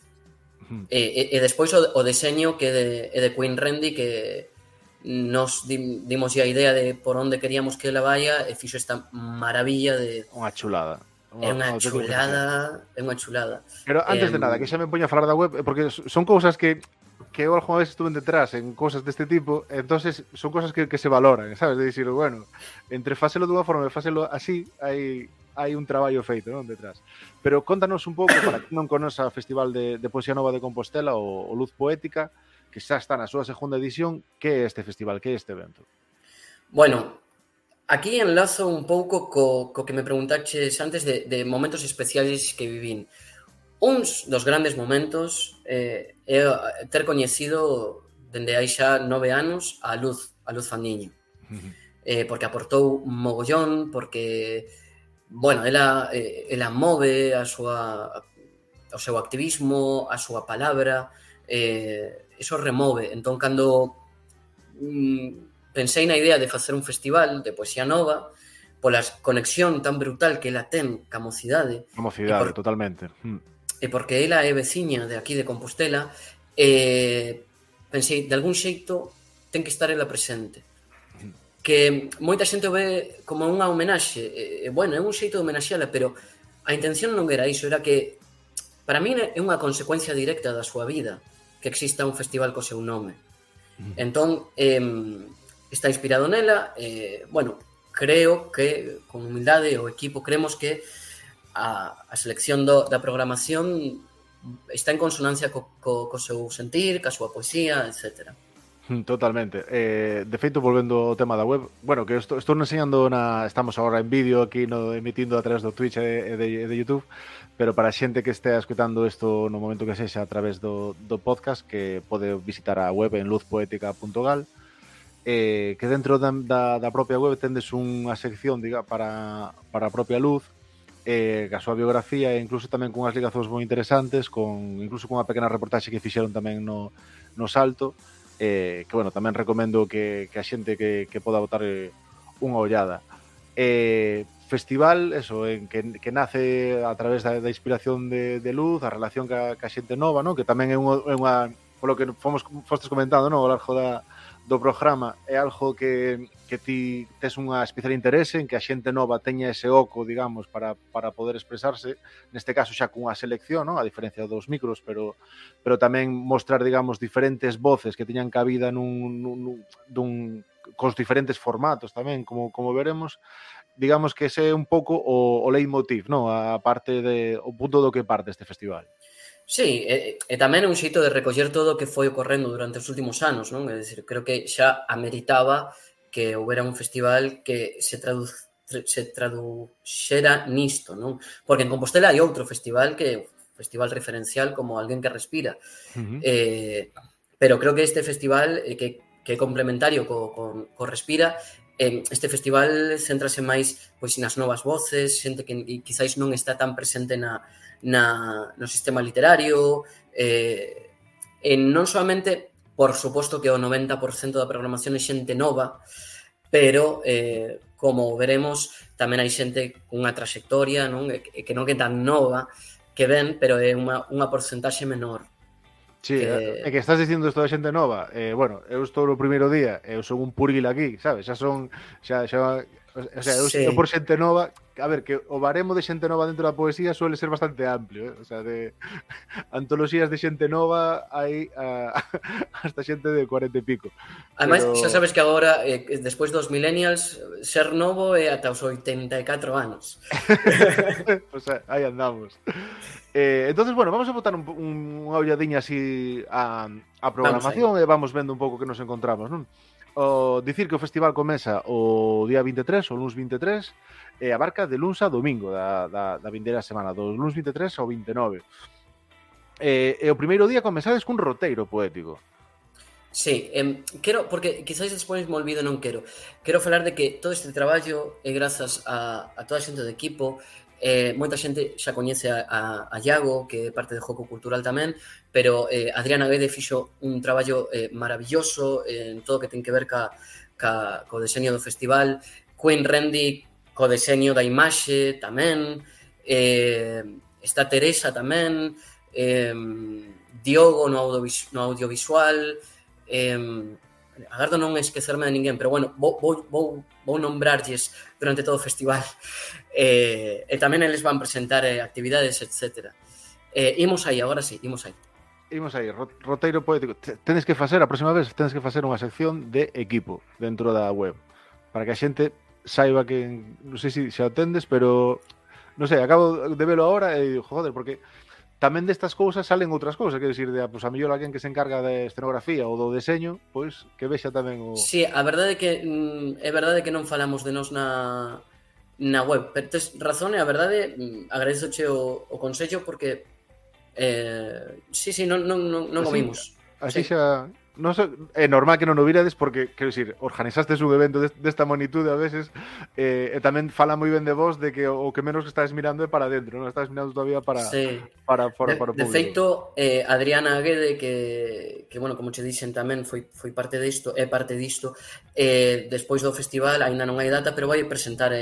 e despois o deseño que é de Queen Randy, que nos dimos a idea de por onde queríamos que ela vaya e fixo esta maravilla de... Unha chulada. É unha chulada. Pero antes de nada, que xa me poño a falar da web, porque son cousas que eu algunha vez estuve detrás en cosas deste tipo, entonces son cosas que se valoran, sabes? De dicir, bueno, entre facelo dunha forma e facelo así, hai un traballo feito, non, detrás. Pero contanos un pouco, para que non conoce o Festival de Poesía Nova de Compostela, o Luz Poética, que xa está na súa segunda edición. Que é este festival, que é este evento? Bueno, aquí enlazo un pouco co que me preguntaches antes de momentos especiais que vivín. Uns dos grandes momentos é ter coñecido dende hai xa 9 anos a Luz Fandiño. Porque aportou un mogollón, porque, bueno, ela move o seu activismo, a súa palabra, eso remove. Entón, cando pensei na idea de facer un festival de poesía nova, pola conexión tan brutal que ela ten ca mocidade. Totalmente. E porque ela é veciña de aquí de Compostela, pensei, de algún xeito, ten que estar ela presente. Que moita xente o ve como unha homenaxe. Bueno, é un xeito de homenaxeala, pero a intención non era iso, era que, para mí, é unha consecuencia directa da súa vida que exista un festival co seu nome. Entón, está inspirado nela, bueno, creo que, con humildade, o equipo creemos que a selección da programación está en consonancia co seu sentir, ca súa poesía, etc. Totalmente. De feito, volvendo ao tema da web, bueno, que estou enseñando estamos agora en vídeo aquí emitindo a través do Twitch e de YouTube, pero para a xente que estea escutando isto no momento que sexa a través do podcast, que pode visitar a web en luzpoética.gal, que dentro da propia web tendes unha sección, diga, para a propia Luz, a súa biografía, e incluso tamén con unhas ligazóns moi interesantes, incluso con unha pequena reportaxe que fixeron tamén no Salto, que, bueno, tamén recomendo que a xente que poda botar unha ollada. Festival, eso, que nace a través da inspiración de Luz, a relación ca xente nova, non? Que tamén é unha, polo que fostes comentando, non? Ao largo do programa, é algo que ti tes unha especial interese en que a xente nova teña ese oco, digamos, para poder expresarse, neste caso xa cunha selección, non? A diferencia dos micros, pero tamén mostrar, digamos, diferentes voces que teñan cabida cos diferentes formatos tamén, como veremos. Digamos que ese é un pouco o leitmotiv, non? A parte o punto do que parte este festival. Sí, e tamén é un xeito de recoller todo o que foi ocorrendo durante os últimos anos, non? É dicir, creo que xa ameritaba que houbera un festival que se traduxera nisto, non? Porque en Compostela hai outro festival que é o festival referencial como Alguén que Respira. Pero creo que este festival que é complementario co Respira, este festival céntrase máis pois nas novas voces, xente que quizáis non está tan presente no sistema literario, e non solamente, por suposto que o 90% da programación é xente nova, pero, como veremos, tamén hai xente cunha traxectoria, non? Que non é tan nova, que ven, pero é unha porcentaxe menor. Sí, é que estás dicindo isto da xente nova. Bueno, eu estou no primeiro día, eu son un puril aquí, sabes? Xa O sea, eu por xente nova, a ver, que o baremo de xente nova dentro da poesía suele ser bastante amplio, o sea, de antoloxías de xente nova hai hasta xente de 40 e pico. Ademais, xa sabes que agora, despois dos millennials, ser novo é ata os 84 anos. O sea, aí andamos. Entonces, bueno, vamos a botar unha olladiña así a programación e vamos vendo un pouco que nos encontramos, non? O dicir que o festival comeza o día 23, o luns 23, e abarca de luns a domingo da vindeira semana, do luns 23 ao 29. E o primeiro día comezades cun roteiro poético. Sí, quero, porque quizáis despois me olvido, non quero falar de que todo este traballo é grazas a toda a xente do equipo. Moita xente xa coñece a Iago, que é parte de Joco Cultural tamén, pero Adriana Guede fixo un traballo maravilloso en todo o que ten que ver co deseño do festival, Queen Randy co deseño da imaxe tamén, está Teresa tamén, Diogo no audiovisual, agardo non esquecerme de ninguén, pero bueno, vou nombrarlles durante todo o festival, e tamén eles van presentar actividades, etc. Imos aí, agora sí, imos aí. Imos aí, roteiro poético. Tenes que facer, a próxima vez, tenes que facer unha sección de equipo dentro da web, para que a xente saiba que, non sei se xa o tendes, pero non sei, acabo de velo agora e digo, joder, porque tamén destas cousas salen outras cousas, quero dicir, pues, a mellor alguén que se encarga de escenografía ou do deseño, pois que vexa tamén o... Sí, a verdade é que non falamos de nós na web, pero tes razón, e a verdade agradezoche o consello porque sí, non o vimos. Así xa... Non so, é normal que non o virades porque, quero dicir, organizastes un evento desta magnitude a veces e tamén fala moi ben de vos de que o que menos que estás mirando é para dentro, non estás mirando todavía para fora, para o público. De feito, Adriana Guede, que bueno, como che dixen tamén foi parte disto, despois do festival, aínda non hai data, pero vai presentar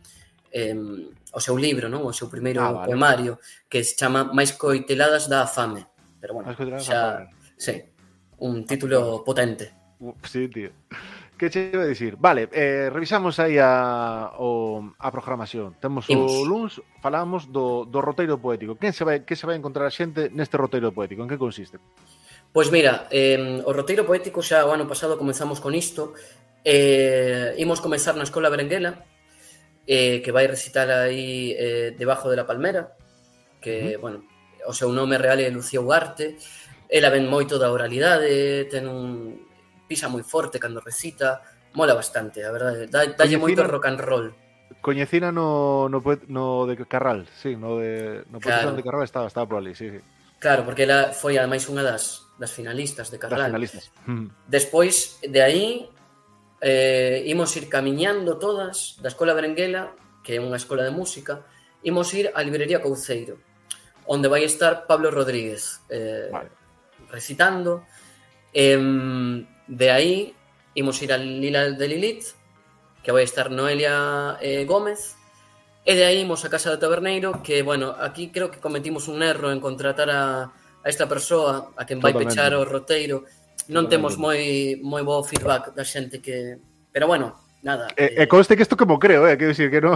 o seu libro, non? O seu primeiro poemario, que se chama Máis coiteladas da fame. Pero bueno, xa... Sí. Un título potente. Sí, tío. Que che iba a dicir? Vale, revisamos aí a programación. Temos o luns, falamos do roteiro poético. Que se vai encontrar a xente neste roteiro poético? En que consiste? Pois mira, o roteiro poético xa o ano pasado comezamos con isto. Imos comezar na Escola Berenguela, que vai recitar aí debajo de la palmera, que, bueno, o seu nome real é Lucía Ugarte. Ela ven moito da oralidade, pisa moi forte cando recita, mola bastante, a verdade, dalle moito rock and roll. Coñecina no de Carral, sí, no claro. De Carral estaba por ali, sí. Claro, porque ela foi ademais unha das finalistas de Carral. Das finalistas. Despois de aí imos ir camiñando todas da Escola Berenguela, que é unha escola de música, imos ir á Librería Couceiro, onde vai estar Pablo Rodríguez, vale, recitando. De aí imos ir a Lila de Lilith, que vai estar Noelia Gómez, e de aí imos a Casa do Taberneiro, que, bueno, aquí creo que cometimos un erro en contratar a esta persoa a quen vai pechar o roteiro. Non temos moi bo feedback da xente que... Pero bueno, nada. Conste que isto como creo, quero dicir que non...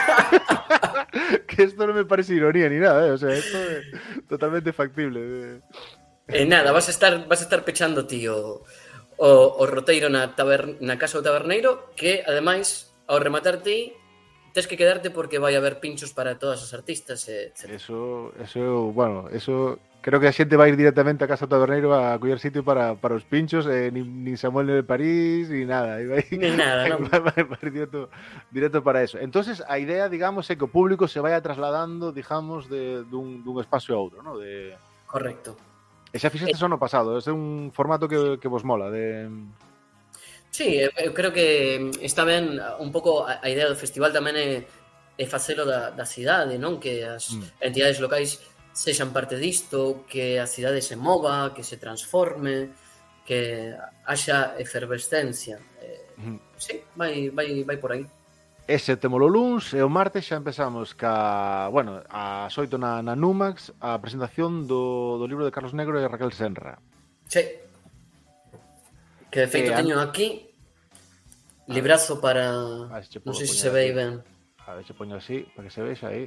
que isto non me parece ironía ni nada, o sea, isto é totalmente factible. Nada, vas a estar pechando ti o roteiro na Casa do Taberneiro, que ademais, ao rematar ti, tes que quedarte porque vai haber pinchos para todas as artistas, etc. Eso, bueno, eso creo que a xente vai ir directamente a Casa do Taberneiro a coller sitio para os pinchos, nin Samuel de París, ni nada. Ni nada, non? Vai directo para eso. Entonces, a idea, digamos, é que o público se vaya trasladando, digamos, dun espacio a outro, ¿no? Correcto. E xa fixestes o ano pasado, é un formato que vos mola. Sí, eu creo que está ben un pouco a idea do festival tamén é facelo da cidade, non? Que as entidades locais sexan parte disto, que a cidade se mova, que se transforme, que haxa efervescencia. Sí, vai por aí. Ese témolo luns e o martes xa empezamos ás 8 na Numax a presentación do libro de Carlos Negro e Raquel Senra. Sí. Que de feito teño aquí Librazo para... Non sei se se ve ben. A ver se poño así, para que se vexa aí.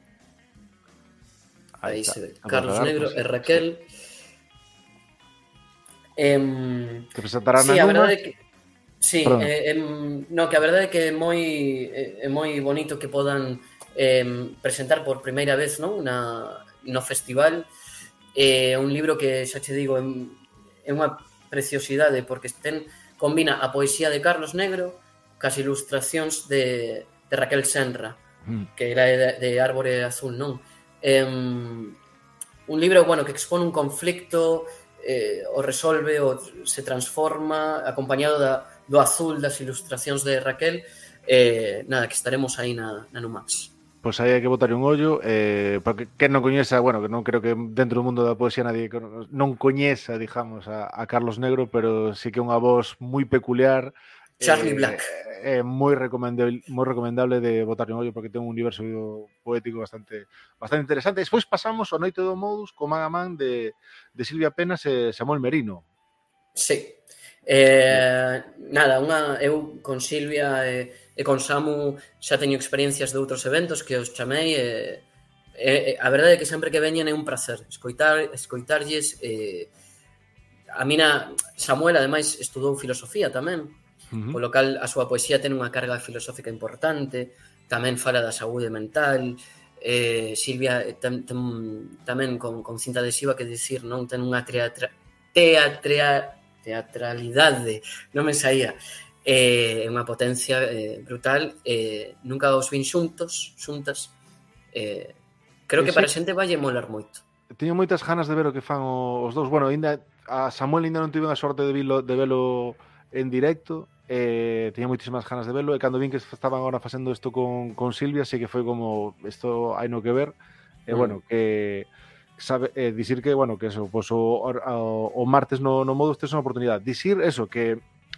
Aí se ve. Carlos Negro e Raquel. Que presentarán sí, a verdade é que sí, no, que a verdade é que é moi bonito que podan presentar por primeira vez, non, no festival. É un libro que, xa che digo, é unha preciosidade porque combina a poesía de Carlos Negro cas ilustracións de Raquel Senra, que era de Árbore Azul, non? Un libro, bueno, que expone un conflicto, o resolve, o se transforma, acompañado do azul das ilustracións de Raquel. Nada, que estaremos aí na Numax. Pois aí hai que botar un ollo, porque quen non coñeza, bueno, que non creo que dentro do mundo da poesía nadie non coñeza, digamos, a Carlos Negro, pero sí que é unha voz moi peculiar. Charlie Black. É moi recomendable de botar un ollo porque ten un universo poético bastante interesante. Despois pasamos a Noite do Modus co Man a Man de Silvia Penas e Samuel Merino. Sí. Nada, eu con Silvia e con Samu xa teño experiencias de outros eventos que os chamei a verdade é que sempre que veñen é un placer escoitarlles. A mina, Samuel, ademais, estudou filosofía tamén, polo cal a súa poesía ten unha carga filosófica importante, tamén fala da saúde mental. Silvia tamén con cinta adhesiva, que dicir, non ten unha teatralidade, non me saía, unha potencia brutal. Nunca os vin xuntas. Creo que para a xente vai molar moito. Teño moitas ganas de ver o que fan os dous. Bueno, a Samuel ainda non tive a sorte de velo en directo. Teña moitísimas ganas de verlo, e cando vin que estaban agora facendo isto con Silvia, sei que foi como, isto hai no que ver. Bueno, que sabe, dicir que, bueno, que eso, pues, o martes no Modus tes unha oportunidade. Dicir eso, que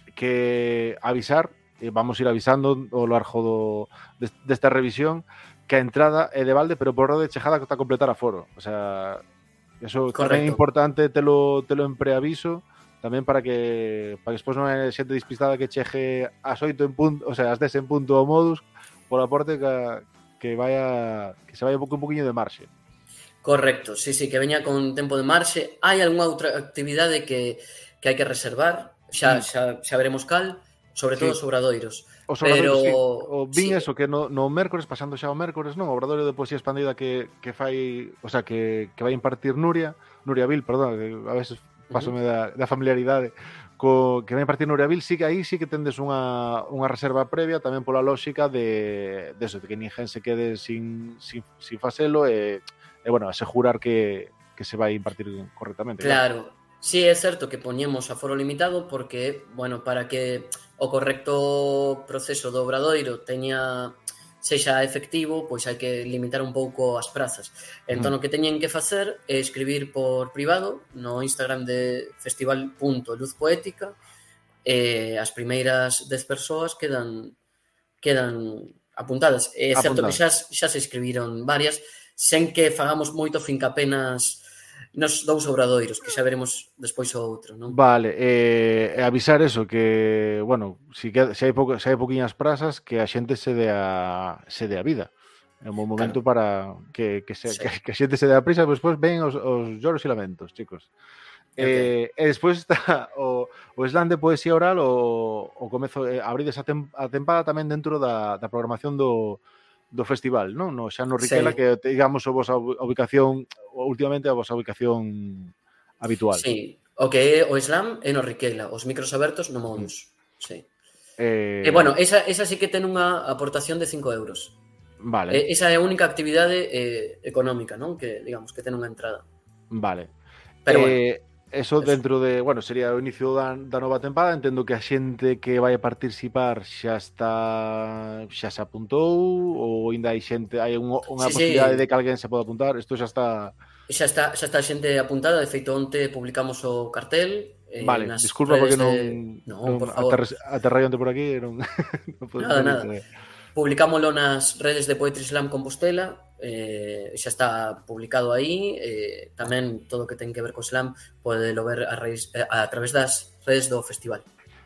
avisar, vamos ir avisando ao largo desta revisión, que a entrada é de balde, pero por orde chegada que está a completar aforo. O sea, eso tamén é importante telo en preaviso, tamén para que despois non hai xente despistada que chegue ás 8 en punto, o sea, ás 10 en punto ao Modus, por aporte que se vaya un poquinho de marxe. Correcto, sí, que veña con tempo de marxe. Hai algunha outra actividade que hai que reservar, xa veremos cal, sobre todo os obradoiros. Os obradoiros, vin eso, que no mércores, pasando xa o mércores, non, o obradoiro de poesía expandida que fai, o sea, que vai impartir Nuria Vil, perdón, que a veces pásome da familiaridade, que vai impartir Nuria Vil. Sí que aí sí que tendes unha reserva previa, tamén pola lógica de eso, de que ninguén se quede sin facelo, e bueno, asegurar que se vai impartir correctamente. Claro. Sí, é certo que poñemos aforo limitado porque, bueno, para que o correcto proceso do obradoiro sexa efectivo, pois hai que limitar un pouco as prazas. Entón, o que teñen que facer é escribir por privado no Instagram de festival.luzpoética, e as primeiras 10 persoas quedan apuntadas. É certo que xa se escribiron varias, sen que fagamos moito fincapé nos dous obradoiros, que xa veremos despois o outro, non? Vale, avisar eso, que, bueno, se hai poquinhas prazas, que a xente se dé a vida. É un bom momento para que a xente se dé a prisa, despois ven os lloros e lamentos, chicos. E despois está o slam de poesía oral, o comezo, abrides a tempada tamén dentro da programación do festival, non? Xa no Riquela, que digamos a vosa ubicación, últimamente a vosa ubicación habitual. Sí, o que é o slam é no Riquela, os micros abertos no Modus. Sí. E bueno, esa sí que ten unha aportación de 5 euros. Vale. Esa é a única actividade económica, non? Que, digamos, que ten unha entrada. Vale. Pero bueno, eso dentro de, bueno, sería o inicio da nova tempada. Entendo que a xente que vai a participar xa se apuntou, ou ainda hai unha posibilidade de que alguén se poda apuntar. Isto xa está a xente apuntada. De feito, onte publicamos o cartel. Vale, disculpa porque non por favor, aterrei onte por aquí, non nada. Publicámoslo nas redes de Poetry Slam Compostela. Xa está publicado aí. Tamén todo o que ten que ver co slam podelo ver a través das redes do festival.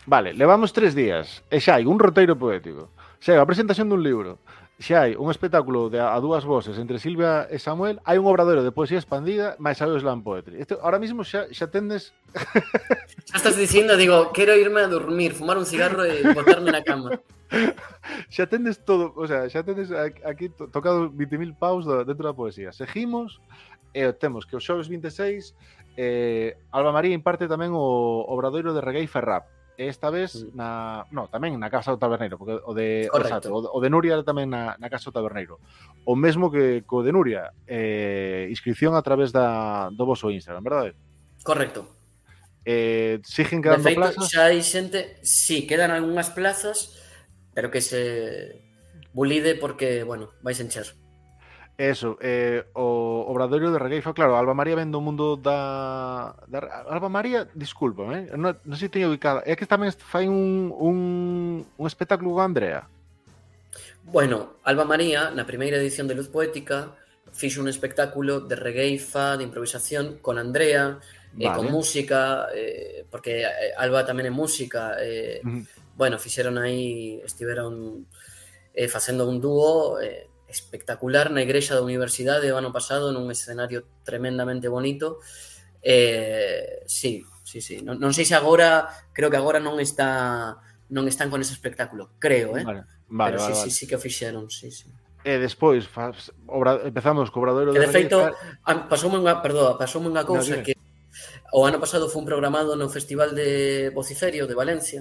Vale, levamos 3 días e xa hai un roteiro poético, xa hai a presentación dun libro, xa hai un espectáculo a dúas voces entre Silvia e Samuel, hai un obradoiro de poesía expandida, máis hai o slam poetry. Isto, ahora mismo xa tendes... Xa estás dicindo, digo, quero irme a dormir, fumar un cigarro e botarme na cama. Xa tendes todo, o sea, xa tendes aquí tocado 20.000 paus dentro da poesía. Seguimos e temos que o xoves 26 Alba María imparte tamén o obradoiro de reggae Ferrap. Esta vez tamén na Casa do Taberneiro, porque o de Nuria tamén na Casa do Taberneiro. O mesmo que co de Nuria, inscripción a través do voso Instagram, verdade? Correcto. Siguen quedando de feito, plazas? Xa hai xente, sí, quedan algunhas plazas, pero que se bulide porque, bueno, vais encher. Eso, o obradoiro de reggae, claro, Alba María ven do mundo da Alba María, discúlpame, non sei se teño ubicada, é que tamén fai un espectáculo con Andrea. Bueno, Alba María, na primeira edición de Luz Poética, fixo un espectáculo de regueifa, de improvisación, con Andrea, con música, porque Alba tamén é música, bueno, fixeron aí, estiveron facendo un dúo espectacular na igrexa da universidade o ano pasado, nun escenario tremendamente bonito. Sí. Non sei se agora, creo que agora non están con ese espectáculo, creo, Vale, pero sí que o fixeron, sí. E despois empezamos co obradoiro de feito, pasoume unha cousa, que o ano pasado foi un programado no Festival de Vociferio de Valencia,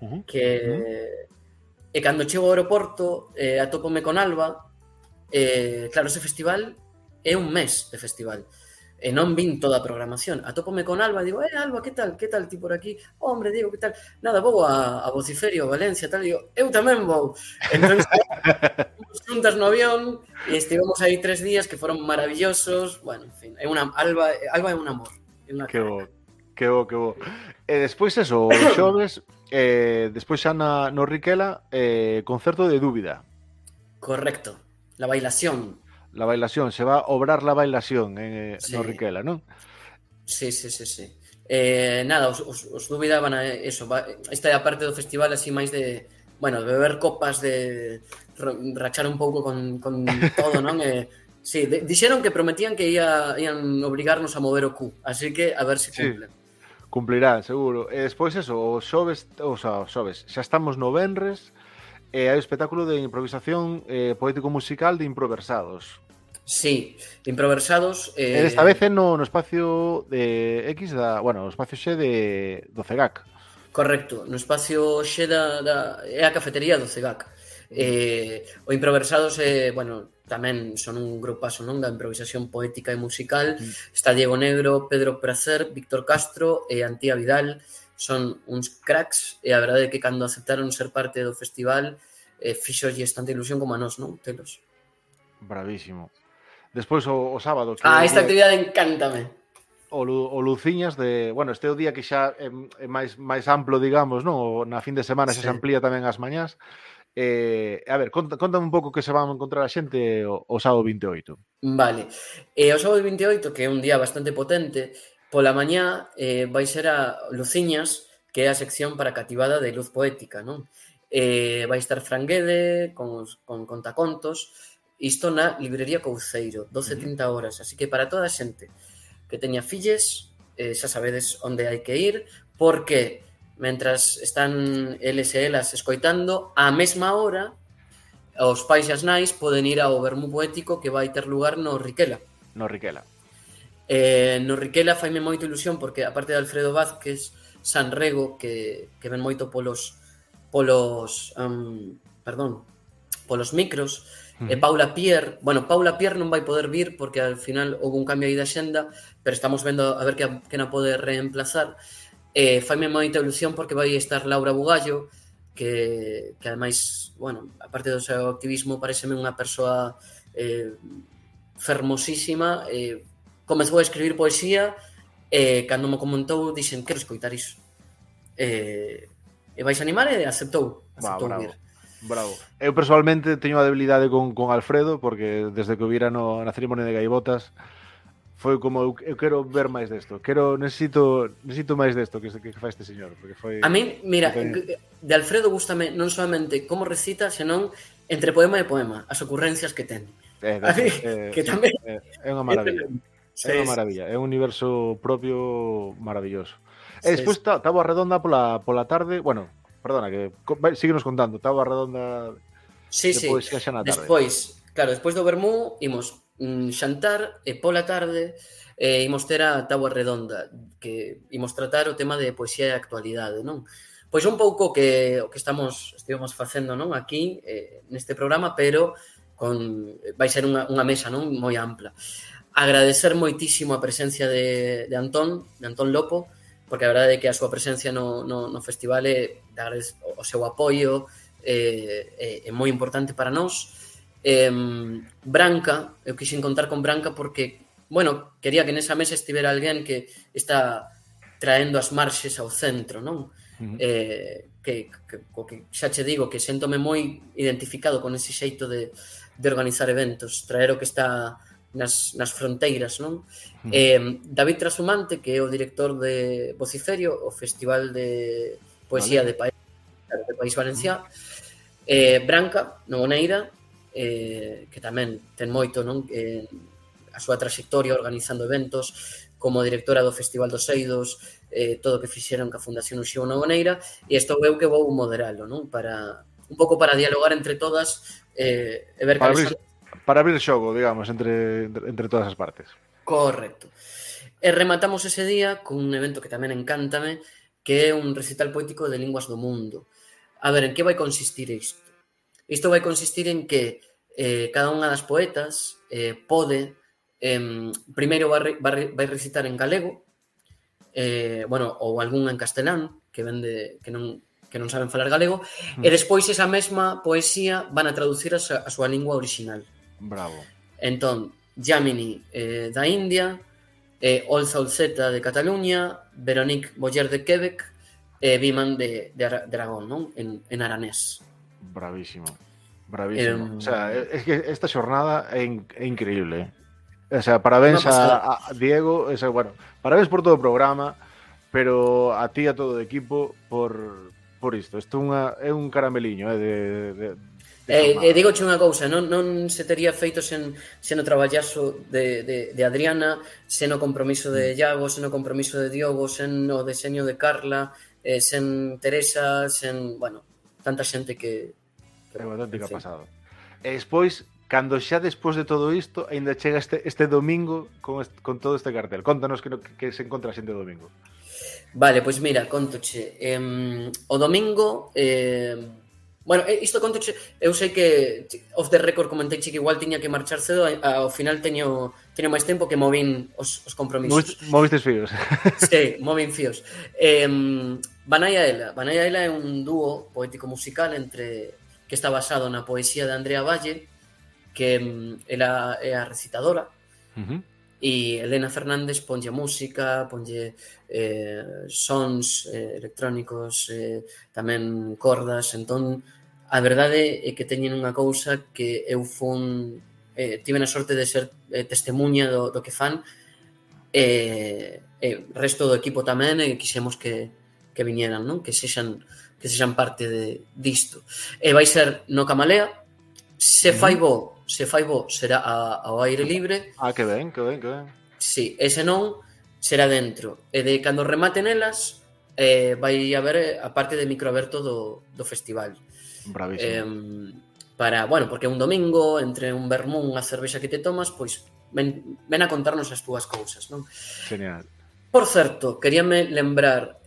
e cando chego ao aeroporto atópome con Alba. Claro, ese festival é un mes de festival e non vin toda a programación. Atópome con Alba e digo, Alba, que tal ti por aquí? Hombre, digo, que tal? Nada, vou a Vociferio, Valencia, tal. Digo, eu tamén vou. Entón, juntas no avión e estivemos aí 3 días que foron maravillosos. Bueno, en fin, Alba é un amor. Que bo. E despois eso, o xoves, despois xa no Riquela, concerto de Dúbida. Correcto. La bailación, se va a obrar la bailación no Riquela, non? Sí. Nada, os Dúbida van a eso, esta é a parte do festival así máis de, bueno, de beber copas, de rachar un pouco con todo, non? Sí, dixeron que prometían que ian obrigarnos a mover o cu, así que a ver se cumplen. Cumplirán, seguro. E despois eso, os xoves, xa estamos no venres. Hai o espectáculo de improvisación poético-musical de Improversados. Sí, Improversados... Esta vez é no espacio de X no espacio X do CEGAC. Correcto, no espacio X é a cafetería do CEGAC. O Improversados bueno, tamén son un grupazo, non, da improvisación poética e musical. Está Diego Negro, Pedro Pracer, Víctor Castro e Antía Vidal. Son uns cracks e a verdade é que cando aceptaron ser parte do festival fixolles tanta ilusión como a nós, non? Telos. Bravísimo. Despois o sábado... esta actividade encántame. O Luciñas de... Bueno, este é o día que xa é máis amplo, digamos, non? Na fin de semana xa se amplía tamén as mañás. A ver, contame un pouco que se van a encontrar a xente o sábado 28. Vale. O sábado 28, que é un día bastante potente, pola mañá vai ser a Luciñas, que é a sección para cativada de Luz Poética, non? Vai estar Franguede con contacontos, isto na librería Couceiro, 12:30 horas, así que para toda a xente que teña filles, xa sabedes onde hai que ir, porque mentras están eles e elas escoitando, á mesma hora os pais e as nais poden ir ao vermú poético que vai ter lugar no Riquela. No Riquela faime moito ilusión porque aparte de Alfredo Vázquez, Sanrego, que ven moito polos micros, e Paula Pierre non vai poder vir porque al final houve un cambio aí da xenda, pero estamos vendo a ver que na pode reemplazar. Faime moita ilusión porque vai estar Laura Bugallo, que ademais, bueno, aparte do seu activismo, pareceme unha persoa fermosísima, comezou a escribir poesía e cando me comentou dixen, quero escoitar iso. E vais animar e aceptou vir. Bravo. Eu personalmente teño a debilidade con Alfredo porque desde que o vira na ceremonia de gaivotas foi como eu quero ver máis desto. Necesito máis desto que fai este señor, porque foi. A min, mira, de Alfredo gústame non solamente como recita, senón entre poema e poema, as ocurrencias que ten. Que tamén É unha maravilla. É unha maravilla, é un universo propio maravilloso. E despois Táboa Redonda pola tarde, bueno, perdona, que síguenos contando, Táboa Redonda depois xa na tarde. Despois do vermú imos xantar e pola tarde imos ter a Táboa Redonda, que imos tratar o tema de poesía e actualidade, non? Pois un pouco o que estivemos facendo, non, aquí neste programa, pero vai ser unha mesa, non, moi ampla. Agradecer moitísimo a presencia de Antón Lopo, porque a verdade é que a súa presencia no festival o seu apoio é moi importante para nós. Branca, eu quixen contar con Branca porque, bueno, quería que nesa mesa estivera alguén que está traendo as marxes ao centro, non? Que xa che digo que séntome moi identificado con ese xeito de organizar eventos, traer o que está nas fronteiras, non? David Trasumante, que é o director de Vociferio, o Festival de Poesía de País Valenciá, Branca, Novoneira, que tamén ten moito, non? A súa trayectoria organizando eventos, como directora do Festival dos Eidos, todo o que fixeron ca Fundación Uxío Novoneira, e estou eu que vou moderalo, non? Un pouco para dialogar entre todas e ver para abrir xogo, digamos, entre todas as partes. Correcto. E rematamos ese día con un evento que tamén encántame, que é un recital poético de linguas do mundo. A ver, en que vai consistir isto? Isto vai consistir en que cada unha das poetas pode primeiro vai recitar en galego, ou algún en castelán, que non saben falar galego, e despois esa mesma poesía van a traducir a súa lingua original. Bravo. Entón, Yamini da India, Olza Olzeta de Cataluña, Veronique Boyer de Quebec e Biman de Aragón, non? En aranés. Bravísimo. O sea, es que esta xornada é increíble. O sea, parabéns a Diego, bueno, parabéns por todo o programa, pero a ti e a todo o equipo por isto. Isto é un carameliño digoche unha cousa, non se tería feito sen o traballazo de Adriana, sen o compromiso de Iago, sen o compromiso de Diogo, sen o deseño de Carla, sen Teresa, sen, bueno, tanta xente que é unha auténtica pasada. E despois, cando xa despois de todo isto, ainda chega este domingo con todo este cartel. Contanos que se encontra xente o domingo. Vale, pois mira, contoche. O domingo... Bueno, isto contoche, eu sei que off the record comenteiche que igual tiña que marchar cedo, ao final teño máis tempo que movín os compromisos. Movistes fíos. Sí, movín fíos. Banai a Ela é un dúo poético-musical que está basado na poesía de Andrea Valle, que ela é a recitadora, e Elena Fernández ponlle música, ponlle sons electrónicos, tamén cordas. Entón, a verdade é que teñen unha cousa que eu tive a sorte de ser testemunha do que fan, e resto do equipo tamén, e quixemos que viñeran, non? Que sexan parte disto. E vai ser no Camalea. Se fai bo, será ao aire libre. Que ben. Si, e se non, será dentro. E de cando rematen elas, vai haber a parte de microaberto do festival. Bravísimo. Porque un domingo, entre un vermú, unha cervexa que te tomas, pois ven a contarnos as túas cousas, non? Genial. Por certo, queríame lembrar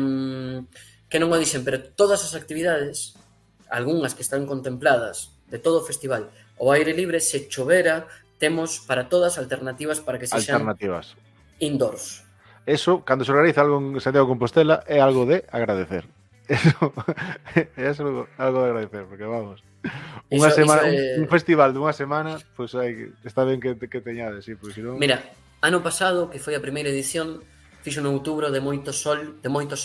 que non o dixen, pero todas as actividades, algunhas que están contempladas de todo o festival, o aire libre, se chovera, temos para todas alternativas para que sexan indoors. Eso, cando se organiza algo en Santiago de Compostela, é algo de agradecer. Eso é algo de agradecer, porque vamos, un festival de unha semana, pois está ben que teñades, sí, porque senón... Mira, ano pasado, que foi a primeira edición, fixo en outubro de moito sol,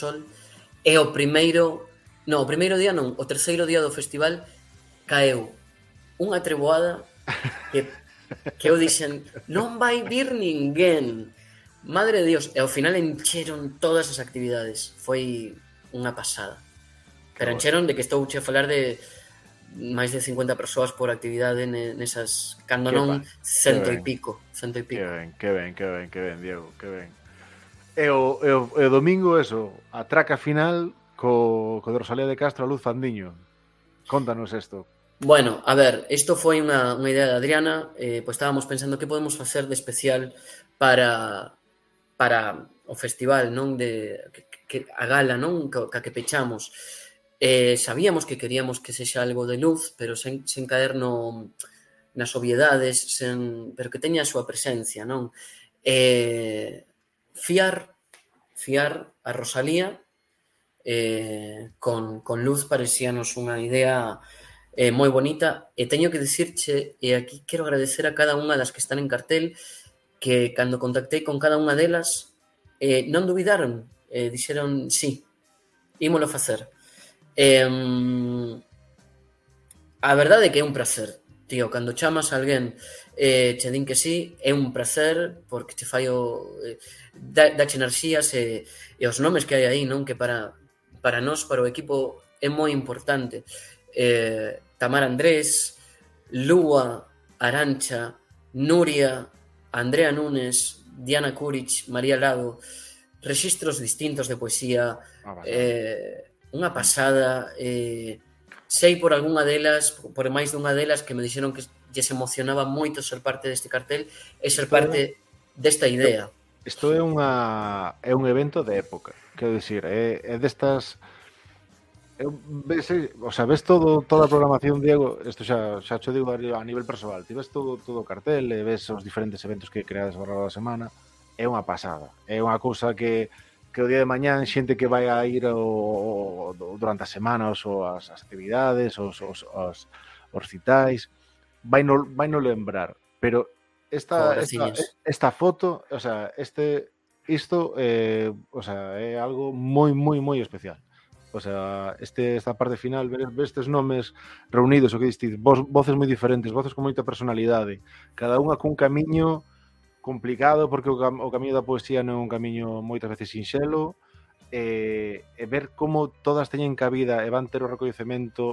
e o primeiro día non, o terceiro día do festival caeu unha treboada que que eu dixen, non vai vir ninguén. Madre de Dios, e ao final encheron todas as actividades. Foi unha pasada. Pero encheron de que estou a falar de máis de 50 persoas por actividade nesas, cando non, cento e pico. Que ben, Diego, que ben. E o domingo, eso, a traca final co de Rosalía de Castro a Luz Fandiño. Contanos isto. Bueno, a ver, isto foi unha idea de Adriana, pois estábamos pensando que podemos facer de especial para o festival, non, de que a gala, non, ca que pechamos. Sabíamos que queríamos que sexa algo de luz, pero sen caer nas obviedades, pero que teña a súa presencia, non? Fiar a Rosalía con luz parecíanos unha idea moi bonita, e teño que dicirche, e aquí quero agradecer a cada unha das que están en cartel, que cando contactei con cada unha delas non dubidaron, dixeron sí, ímolo facer. A verdade é que é un placer, tío, cando chamas a alguén che din que sí, é un placer porque che fai dache enerxías e os nomes que hai aí, non, que para nós, para o equipo, é moi importante. Tamar Andrés, Lúa, Arancha, Nuria, Andrea Núñez, Diana Kuric, María Lago, rexistros distintos de poesía, unha pasada. Sei por algunha delas, por máis dunha delas, que me dixeron que lles emocionaba moito ser parte deste cartel e ser parte desta idea. Isto é un evento de época, quero dicir, é destas... ves toda a programación, Diego, isto xa cho digo a nivel persoal, ti ves todo o cartel e ves os diferentes eventos que creades ao longo da semana, é unha pasada, é unha cousa que o día de mañán xente que vai a ir durante a semana as actividades, os citais, vai no lembrar, pero esta foto, o sea, isto é algo moi especial. O sea, esta parte final, ver estes nomes reunidos, o que diste, voces moi diferentes, voces con moita personalidade, cada unha cun camiño complicado, porque o camiño da poesía non é un camiño moitas veces sinxelo, e ver como todas teñen cabida e van ter o recoñecemento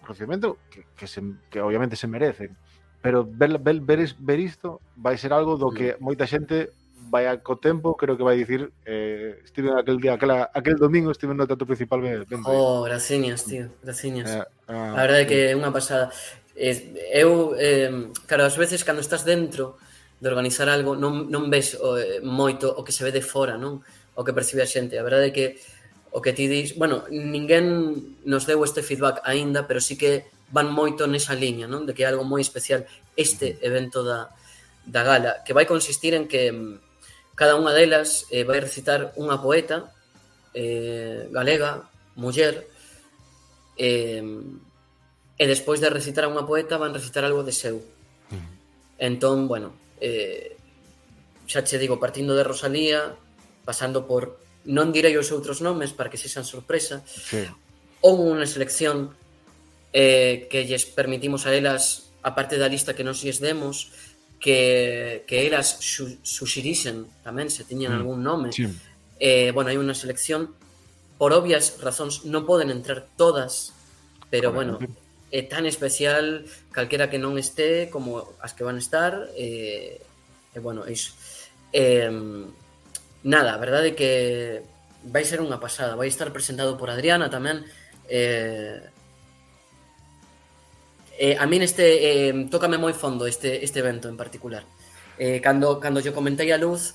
que obviamente se merecen, pero ver isto vai ser algo do que moita xente vai co tempo, creo que vai dicir estive aquel día, aquel domingo estive no teatro principal graciñas, tío, graciñas. A verdade é que é unha pasada. Eu, claro, ás veces cando estás dentro de organizar algo non ves moito o que se ve de fora, non? O que percibe a xente. A verdade é que o que ti dis, bueno, ninguén nos deu este feedback aínda, pero sí que van moito nesa liña, non? De que é algo moi especial este evento da gala, que vai consistir en que cada unha delas vai recitar unha poeta galega, muller, e despois de recitar a unha poeta van recitar algo de seu. Entón, bueno, xa che digo, partindo de Rosalía, pasando por, non direi os outros nomes para que sexan sorpresa, houve unha selección que lles permitimos a elas, a parte da lista que nos lles demos, que elas suxirixen tamén se tiñan algún nome. Bueno, hai unha selección, por obvias razóns non poden entrar todas, pero bueno, é tan especial calquera que non este como as que van estar, e bueno, iso. Nada, a verdade é que vai ser unha pasada, vai estar presentado por Adriana tamén. A min tócame moi fondo este evento en particular. Cando yo comentei a Luz,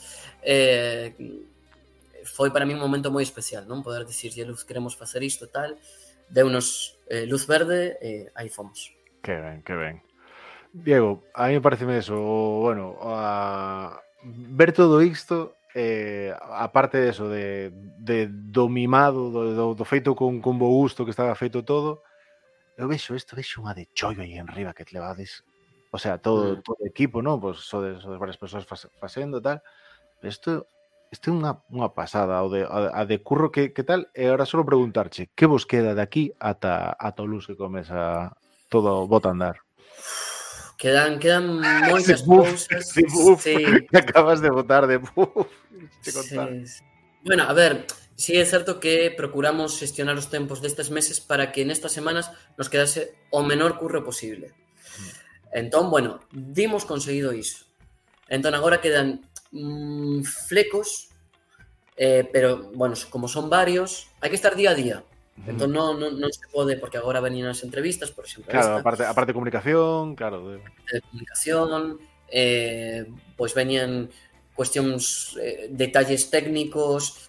foi para mí un momento moi especial, non? Poder dicirlle, Luz, queremos facer isto, tal, deunos luz verde e aí fomos. Que ben. Diego, a mí me parece eso, bueno, ver todo isto, aparte de eso, do mimado, do feito con bo gusto que estaba feito todo, eu vexo unha de chollo aí en riba que te levades, o sea, todo o equipo, non? Pois sodes varias persoas facendo tal, pero isto é unha pasada, a de curro que tal, e agora só preguntarche, que vos queda de aquí ata o luz que comeza todo bota a andar? Quedan moitas Ese buff, cousas. ese buff Sí, que acabas de botar de buff. Te contar. sí. Bueno, a ver, sí é certo que procuramos xestionar os tempos destes meses para que nestas semanas nos quedase o menor curro posible. Entón, bueno, dimos conseguido iso. Entón, agora quedan flecos, pero, bueno, como son varios, hai que estar día a día. Entón, non se pode, porque agora venían as entrevistas, por exemplo, Claro, esta, aparte de comunicación, claro. de comunicación, pois veñan cuestións, detalles técnicos,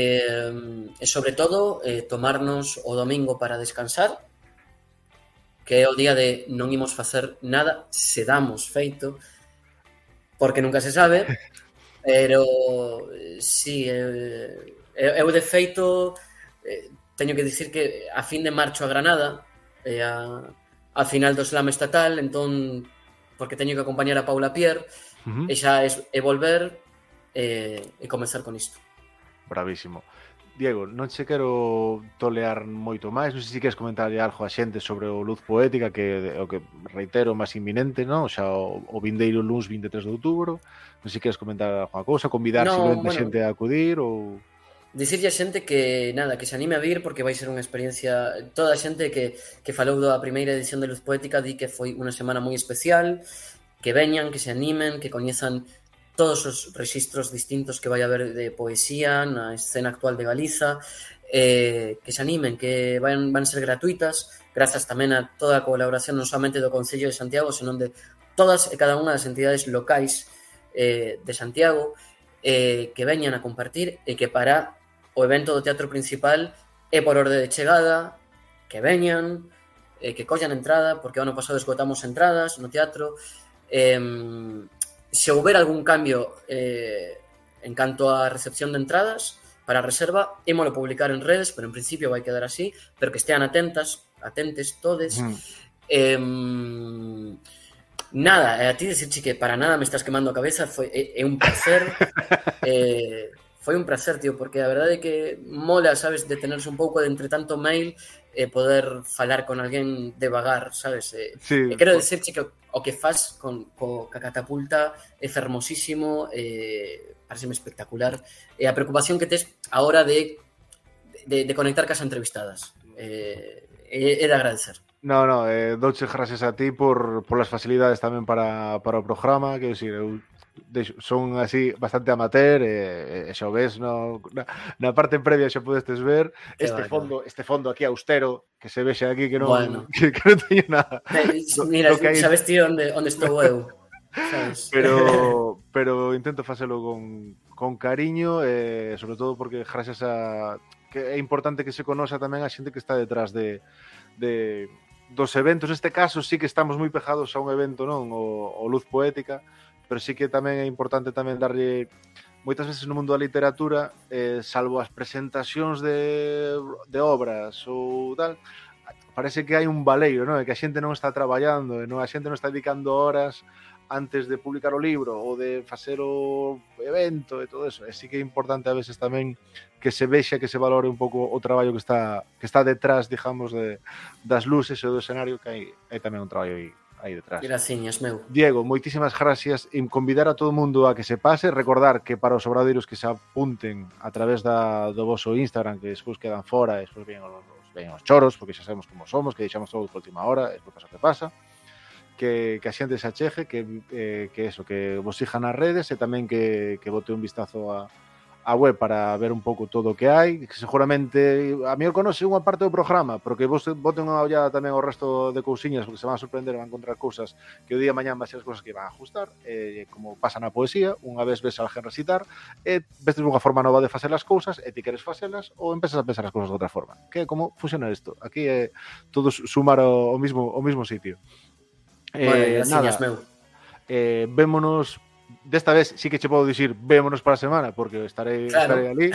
e sobre todo tomarnos o domingo para descansar, que é o día de non imos facer nada, se damos feito, porque nunca se sabe, pero sí, eu de feito teño que dicir que a fin de marcho a Granada, a final do slam estatal, entón, porque teño que acompañar a Paula Pierre, e xa é volver e comezar con isto. Bravísimo. Diego, non che quero tolear moito máis, non sei se queres comentarlle algo a xente sobre o Luz Poética, que o que reitero máis inminente, non? O xa, o vindeiro luns 23 de outubro, non sei se queres comentar algo cousa, convidar simplemente a xente a acudir ou... Dicirlle a xente que, nada, que se anime a vir porque vai ser unha experiencia... Toda a xente que falou da primeira edición de Luz Poética di que foi unha semana moi especial, que veñan, que se animen, que coñezan todos os rexistros distintos que vai haber de poesía na escena actual de Galiza, que se animen, que van ser gratuitas, grazas tamén a toda a colaboración non somente do Concello de Santiago, senón de todas e cada unha das entidades locais de Santiago, que veñan a compartir e que para o evento do teatro principal é por orde de chegada, que veñan, que collan entrada, porque o ano pasado esgotamos entradas no teatro. Se houber algún cambio en canto á recepción de entradas para a reserva, ímolo publicar en redes, pero en principio vai quedar así, pero que estean atentes todes. Nada, a ti decirche que para nada me estás quemando a cabeza, é un placer. Foi un placer, tío, porque a verdade é que mola, sabes, detenerse un pouco de entre tanto mail e poder falar con alguén devagar, sabes? Sí, e quero dicirche que o que faz con a catapulta é fermosísimo, pareceme espectacular, e a preocupación que tes a hora de conectar cas entrevistadas. É de agradecer. No, douche gracias a ti por as facilidades tamén para o programa, quero dicir, eu son así bastante amateur e xa o ves na parte previa xa podestes ver este fondo aquí austero que se vexe aquí que non, bueno, que non teño nada. Mira, sabes ti onde estou eu, sabes? pero intento facelo con cariño e sobre todo porque gracias a que é importante que se conoza tamén a xente que está detrás dos eventos. Neste caso sí que estamos moi pegados a un evento, non? O Luz Poética, pero sí que tamén é importante tamén darlle moitas veces no mundo da literatura, salvo as presentacións de obras ou tal, parece que hai un baleiro, non? Que a xente non está traballando, non? A xente non está dedicando horas antes de publicar o libro ou de facer o evento e todo eso. E sí que é importante a veces tamén que se vexa, que se valore un pouco o traballo que está detrás, digamos, das luces e do escenario, que hai tamén un traballo aí detrás. Graciñas, meu. Diego, moitísimas gracias e convidar a todo o mundo a que se pase, recordar que para os obradeiros que se apunten a través do vosso Instagram, que despois quedan fora, e despois ven os choros, porque xa sabemos como somos, que deixamos todo por última hora, e despois pasa o que pasa, que a xente se acheje, que vos siga nas redes e tamén que bote un vistazo a web para ver un pouco todo o que hai, que seguramente a mí conoce unha parte do programa, porque vos boten unha ollada tamén ao resto de cousiñas, porque se van a sorprender, van a encontrar cousas que o día de mañán van ser as cousas que van a ajustar, como pasa na poesía, unha vez ves a alguén recitar, e ves unha forma nova de facer as cousas, e ti queres facelas, ou empezas a pensar as cousas de outra forma. Que como funciona isto? Aquí é todo sumar ao mismo sitio. Vale, nada, meu. Vémonos desta vez sí que che podo dicir vémonos para a semana, porque estaré ali,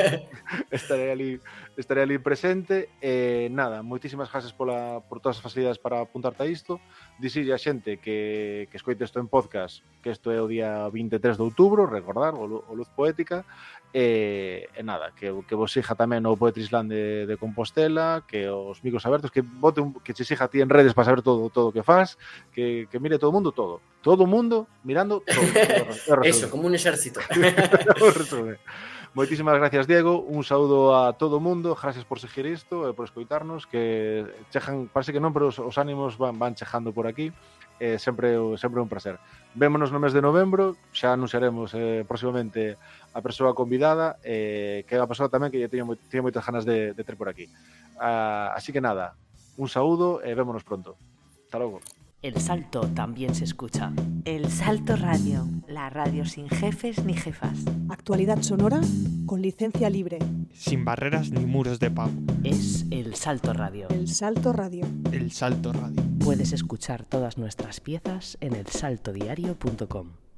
estaré ali presente. Nada, moitísimas gracias por todas as facilidades para apuntarte a isto. Dicirlle a xente que escoite isto en podcast, que isto é o día 23 de outubro, recordar, o Luz Poética. Nada, que vos siga tamén o Poetry Slam de Compostela, que os micros abertos, que che siga a ti en redes para saber todo o que faz, que mire todo o mundo mirando todo. Eso, como un exército. Moitísimas gracias, Diego, un saúdo a todo o mundo, gracias por seguir isto e por escoitarnos, que chejan, parece que non, pero os ánimos van chejando por aquí. Sempre un placer. Vémonos no mes de novembro, xa anunciaremos próximamente a persoa convidada, que é a persoa tamén que teño moitas ganas de ter por aquí. Así que nada, un saúdo e vémonos pronto. Hasta logo. El Salto también se escucha. El Salto Radio, la radio sin jefes ni jefas. Actualidad sonora con licencia libre. Sin barreras ni muros de pago. Es El Salto Radio. El Salto Radio. El Salto Radio. Puedes escuchar todas nuestras piezas en elsaltodiario.com.